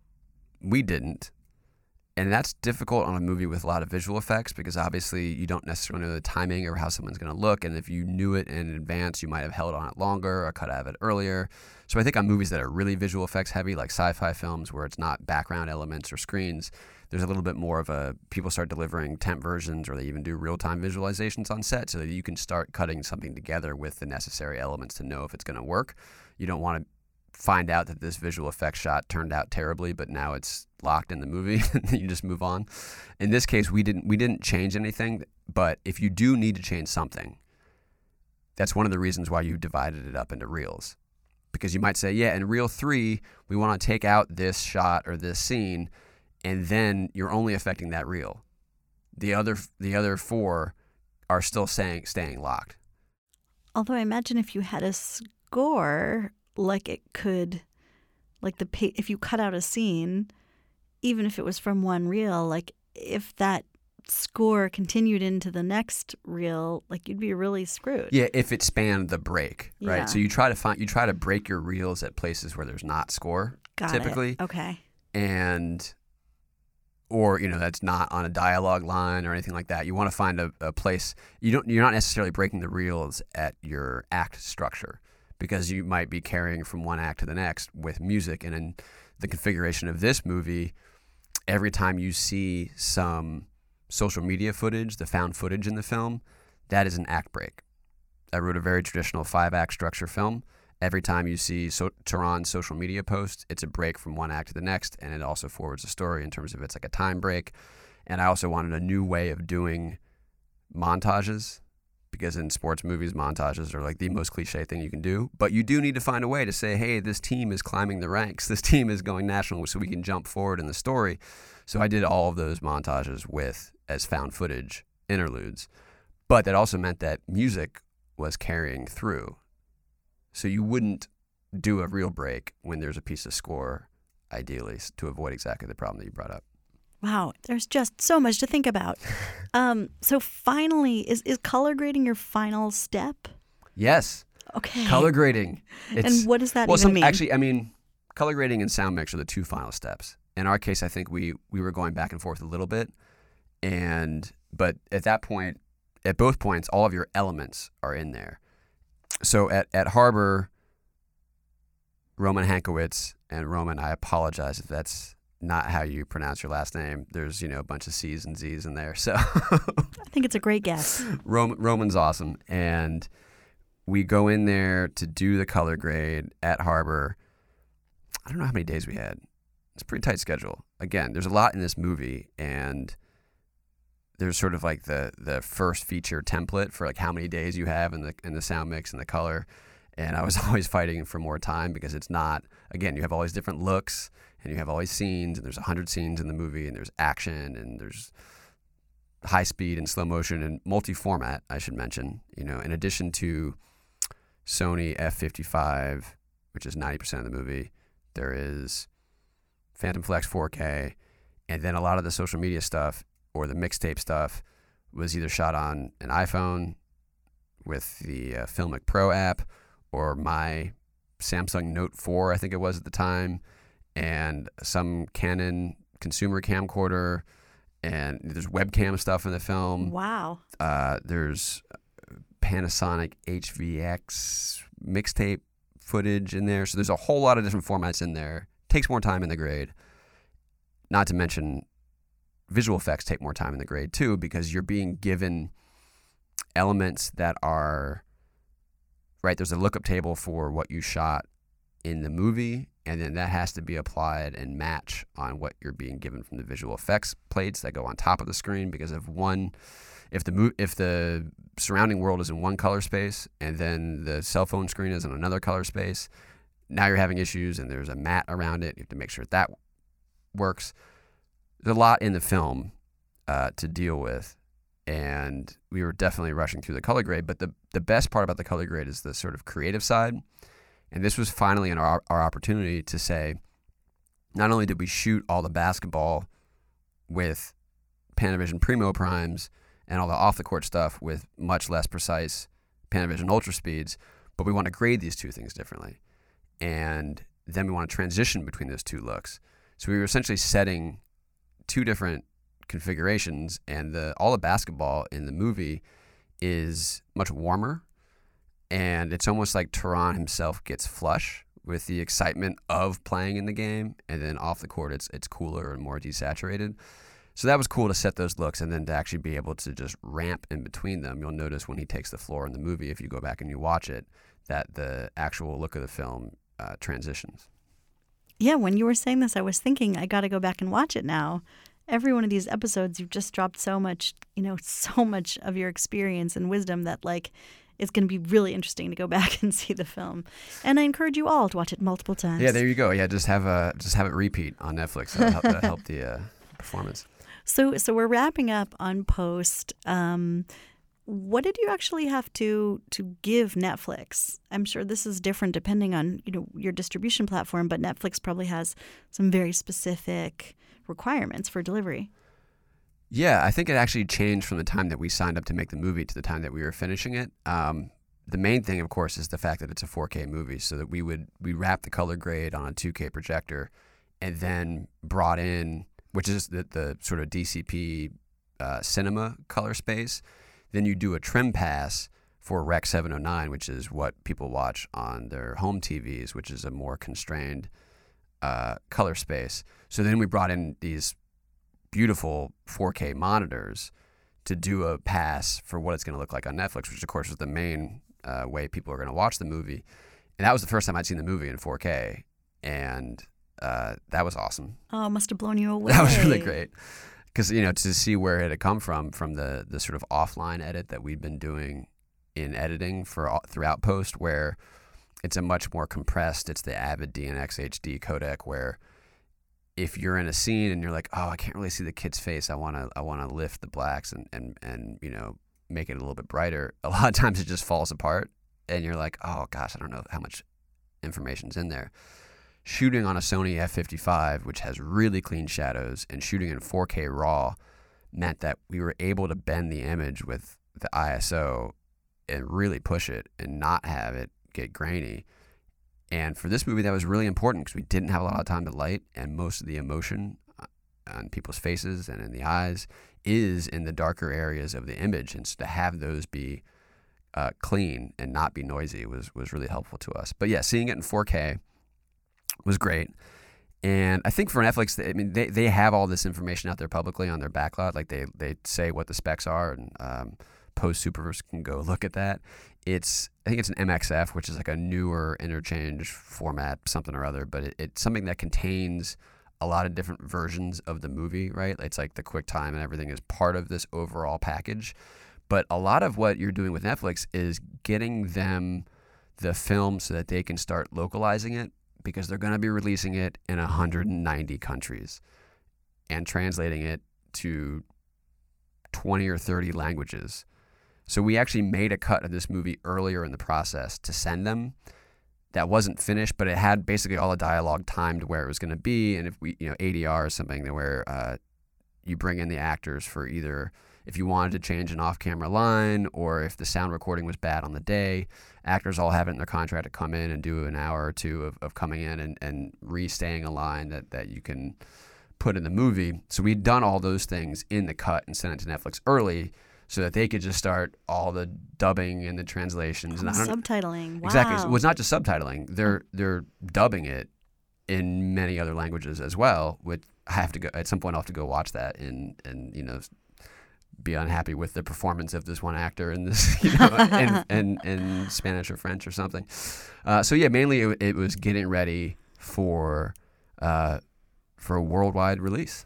Speaker 1: We didn't. And that's difficult on a movie with a lot of visual effects because obviously you don't necessarily know the timing or how someone's going to look. And if you knew it in advance, you might have held on it longer or cut out of it earlier. So I think on movies that are really visual effects heavy, like sci-fi films where it's not background elements or screens, there's a little bit more of people start delivering temp versions, or they even do real-time visualizations on set so that you can start cutting something together with the necessary elements to know if it's going to work. You don't want to find out that this visual effects shot turned out terribly, but now it's locked in the movie and you just move on. In this case, we didn't change anything, but if you do need to change something, that's one of the reasons why you divided it up into reels. Because you might say, yeah, in reel 3, we want to take out this shot or this scene, and then you're only affecting that reel. The other 4 are still staying locked.
Speaker 2: Although I imagine if you had a score, like it could, like if you cut out a scene, even if it was from one reel, like if that score continued into the next reel, like you'd be really screwed.
Speaker 1: Yeah, if it spanned the break, right?
Speaker 2: Yeah.
Speaker 1: So you try to break your reels at places where there's not score, typically.
Speaker 2: Okay.
Speaker 1: Or that's not on a dialogue line or anything like that. You want to find a place. You're not necessarily breaking the reels at your act structure, because you might be carrying from one act to the next with music. And in the configuration of this movie, every time you see some social media footage, the found footage in the film, that is an act break. I wrote a very traditional 5-act structure film. Every time you see Tehran's social media post, it's a break from one act to the next, and it also forwards the story in terms of it's like a time break. And I also wanted a new way of doing montages, because in sports movies, montages are like the most cliche thing you can do. But you do need to find a way to say, hey, this team is climbing the ranks. This team is going national, so we can jump forward in the story. So I did all of those montages as found footage interludes. But that also meant that music was carrying through. So you wouldn't do a real break when there's a piece of score, ideally, to avoid exactly the problem that you brought up.
Speaker 2: Wow, there's just so much to think about. So finally, is color grading your final step?
Speaker 1: Yes.
Speaker 2: Okay.
Speaker 1: Color grading.
Speaker 2: And what does that even mean?
Speaker 1: Actually, I mean, color grading and sound mix are the two final steps. In our case, I think we were going back and forth a little bit, but at that point, at both points, all of your elements are in there. So at Harbor, Roman Hankowitz, and Roman, I apologize if that's not how you pronounce your last name. There's, a bunch of C's and Z's in there. So
Speaker 2: I think it's a great guess.
Speaker 1: Roman's awesome. And we go in there to do the color grade at Harbor. I don't know how many days we had. It's a pretty tight schedule. Again, there's a lot in this movie, and there's sort of like the first feature template for like how many days you have in the sound mix and the color. And I was always fighting for more time because it's not, again, you have all these different looks and you have all these scenes, and there's 100 scenes in the movie, and there's action, and there's high speed and slow motion and multi-format, I should mention. In addition to Sony F55, which is 90% of the movie, there is Phantom Flex 4K, and then a lot of the social media stuff or the mixtape stuff was either shot on an iPhone with the Filmic Pro app, or my Samsung Note 4, I think it was at the time, and some Canon consumer camcorder, and there's webcam stuff in the film.
Speaker 2: Wow.
Speaker 1: There's Panasonic HVX mixtape footage in there. So there's a whole lot of different formats in there. Takes more time in the grade. Not to mention visual effects take more time in the grade too, because you're being given elements that are, right, there's a lookup table for what you shot in the movie, and then that has to be applied and match on what you're being given from the visual effects plates that go on top of the screen, because if the surrounding world is in one color space and then the cell phone screen is in another color space, now you're having issues, and there's a mat around it. You have to make sure that works. There's a lot in the film to deal with, and we were definitely rushing through the color grade. But the best part about the color grade is the sort of creative side. And this was finally our opportunity to say, not only did we shoot all the basketball with Panavision Primo primes and all the off-the-court stuff with much less precise Panavision Ultra speeds, but we want to grade these two things differently. And then we want to transition between those two looks. So we were essentially setting two different configurations, and all the basketball in the movie is much warmer. And it's almost like Tehran himself gets flush with the excitement of playing in the game, and then off the court it's cooler and more desaturated. So that was cool to set those looks, and then to actually be able to just ramp in between them. You'll notice when he takes the floor in the movie, if you go back and you watch it, that the actual look of the film transitions.
Speaker 2: Yeah, when you were saying this, I was thinking I got to go back and watch it now. Every one of these episodes, you've just dropped so much, so much of your experience and wisdom that it's going to be really interesting to go back and see the film. And I encourage you all to watch it multiple times.
Speaker 1: Yeah, there you go. Yeah, just have it repeat on Netflix. That'll help the performance.
Speaker 2: So we're wrapping up on Post. What did you actually have to give Netflix? I'm sure this is different depending on your distribution platform, but Netflix probably has some very specific requirements for delivery.
Speaker 1: Yeah, I think it actually changed from the time that we signed up to make the movie to the time that we were finishing it. The main thing, of course, is the fact that it's a 4K movie, so that we wrap the color grade on a 2K projector, and then brought in, which is the sort of DCP cinema color space. Then you do a trim pass for Rec 709, which is what people watch on their home TVs, which is a more constrained color space. So then we brought in these beautiful 4K monitors to do a pass for what it's going to look like on Netflix, which of course is the main way people are going to watch the movie. And that was the first time I'd seen the movie in 4K, and that was awesome.
Speaker 2: Oh, it must have blown you away.
Speaker 1: That was really great, because to see where it had come from the sort of offline edit that we'd been doing in editing throughout Post, where it's a much more compressed. It's the Avid DNX HD codec, where if you're in a scene and you're like, oh, I can't really see the kid's face, I want to lift the blacks and make it a little bit brighter. A lot of times it just falls apart, and you're like, oh gosh, I don't know how much information's in there. shooting on a Sony F55, which has really clean shadows, and shooting in 4K RAW meant that we were able to bend the image with the ISO and really push it and not have it get grainy. And for this movie, that was really important because we didn't have a lot of time to light, and most of the emotion on people's faces and in the eyes is in the darker areas of the image. And so to have those be clean and not be noisy was really helpful to us. But yeah, seeing it in 4K was great. And I think for Netflix, they have all this information out there publicly on their backlot. Like they say what the specs are, and post-supers can go look at that. I think it's an MXF, which is like a newer interchange format, something or other, but it's something that contains a lot of different versions of the movie, right? It's like the QuickTime and everything is part of this overall package. But a lot of what you're doing with Netflix is getting them the film so that they can start localizing it, because they're going to be releasing it in 190 countries and translating it to 20 or 30 languages. So we actually made a cut of this movie earlier in the process to send them. That wasn't finished, but it had basically all the dialogue timed where it was going to be. And if we, ADR is something that where you bring in the actors for either if you wanted to change an off-camera line or if the sound recording was bad on the day. Actors all have it in their contract to come in and do an hour or two of coming in and re-staying a line that you can put in the movie. So we'd done all those things in the cut and sent it to Netflix early so that they could just start all the dubbing and the translations. And
Speaker 2: subtitling. Wow.
Speaker 1: Exactly. So it was not just subtitling. They're dubbing it in many other languages as well, which I have to go at some point. I'll have to go watch that and be unhappy with the performance of this one actor in this, in Spanish or French or something. So yeah, mainly it was getting ready for a worldwide release.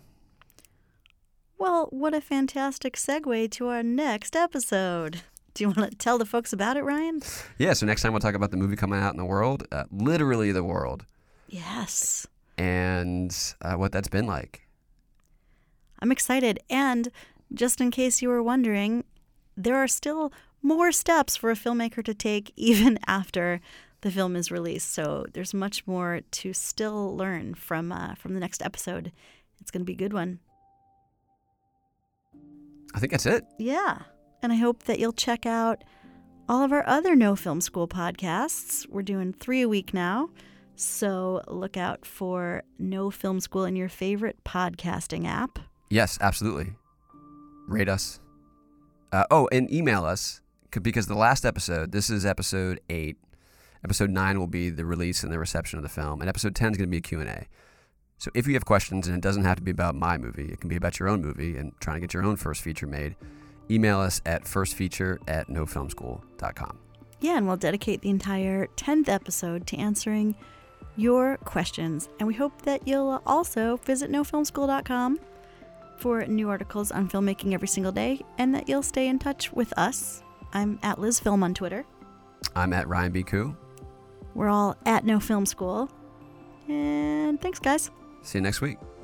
Speaker 2: Well, what a fantastic segue to our next episode. Do you want to tell the folks about it, Ryan?
Speaker 1: Yeah, so next time we'll talk about the movie coming out in the world, literally the world.
Speaker 2: Yes.
Speaker 1: And what that's been like.
Speaker 2: I'm excited. And just in case you were wondering, there are still more steps for a filmmaker to take even after the film is released. So there's much more to still learn from the next episode. It's going to be a good one.
Speaker 1: I think that's it.
Speaker 2: Yeah. And I hope that you'll check out all of our other No Film School podcasts. We're doing 3 a week now. So look out for No Film School in your favorite podcasting app.
Speaker 1: Yes, absolutely. Rate us. And email us, because the last episode, this is episode 8. Episode 9 will be the release and the reception of the film. And episode 10 is going to be a Q&A. So if you have questions, and it doesn't have to be about my movie, it can be about your own movie and trying to get your own first feature made, email us at firstfeature@nofilmschool.com.
Speaker 2: Yeah, and we'll dedicate the entire 10th episode to answering your questions. And we hope that you'll also visit nofilmschool.com for new articles on filmmaking every single day, and that you'll stay in touch with us. I'm at LizFilm on Twitter.
Speaker 1: I'm at Ryan B. Koo.
Speaker 2: We're all at No Film School. And thanks, guys.
Speaker 1: See you next week.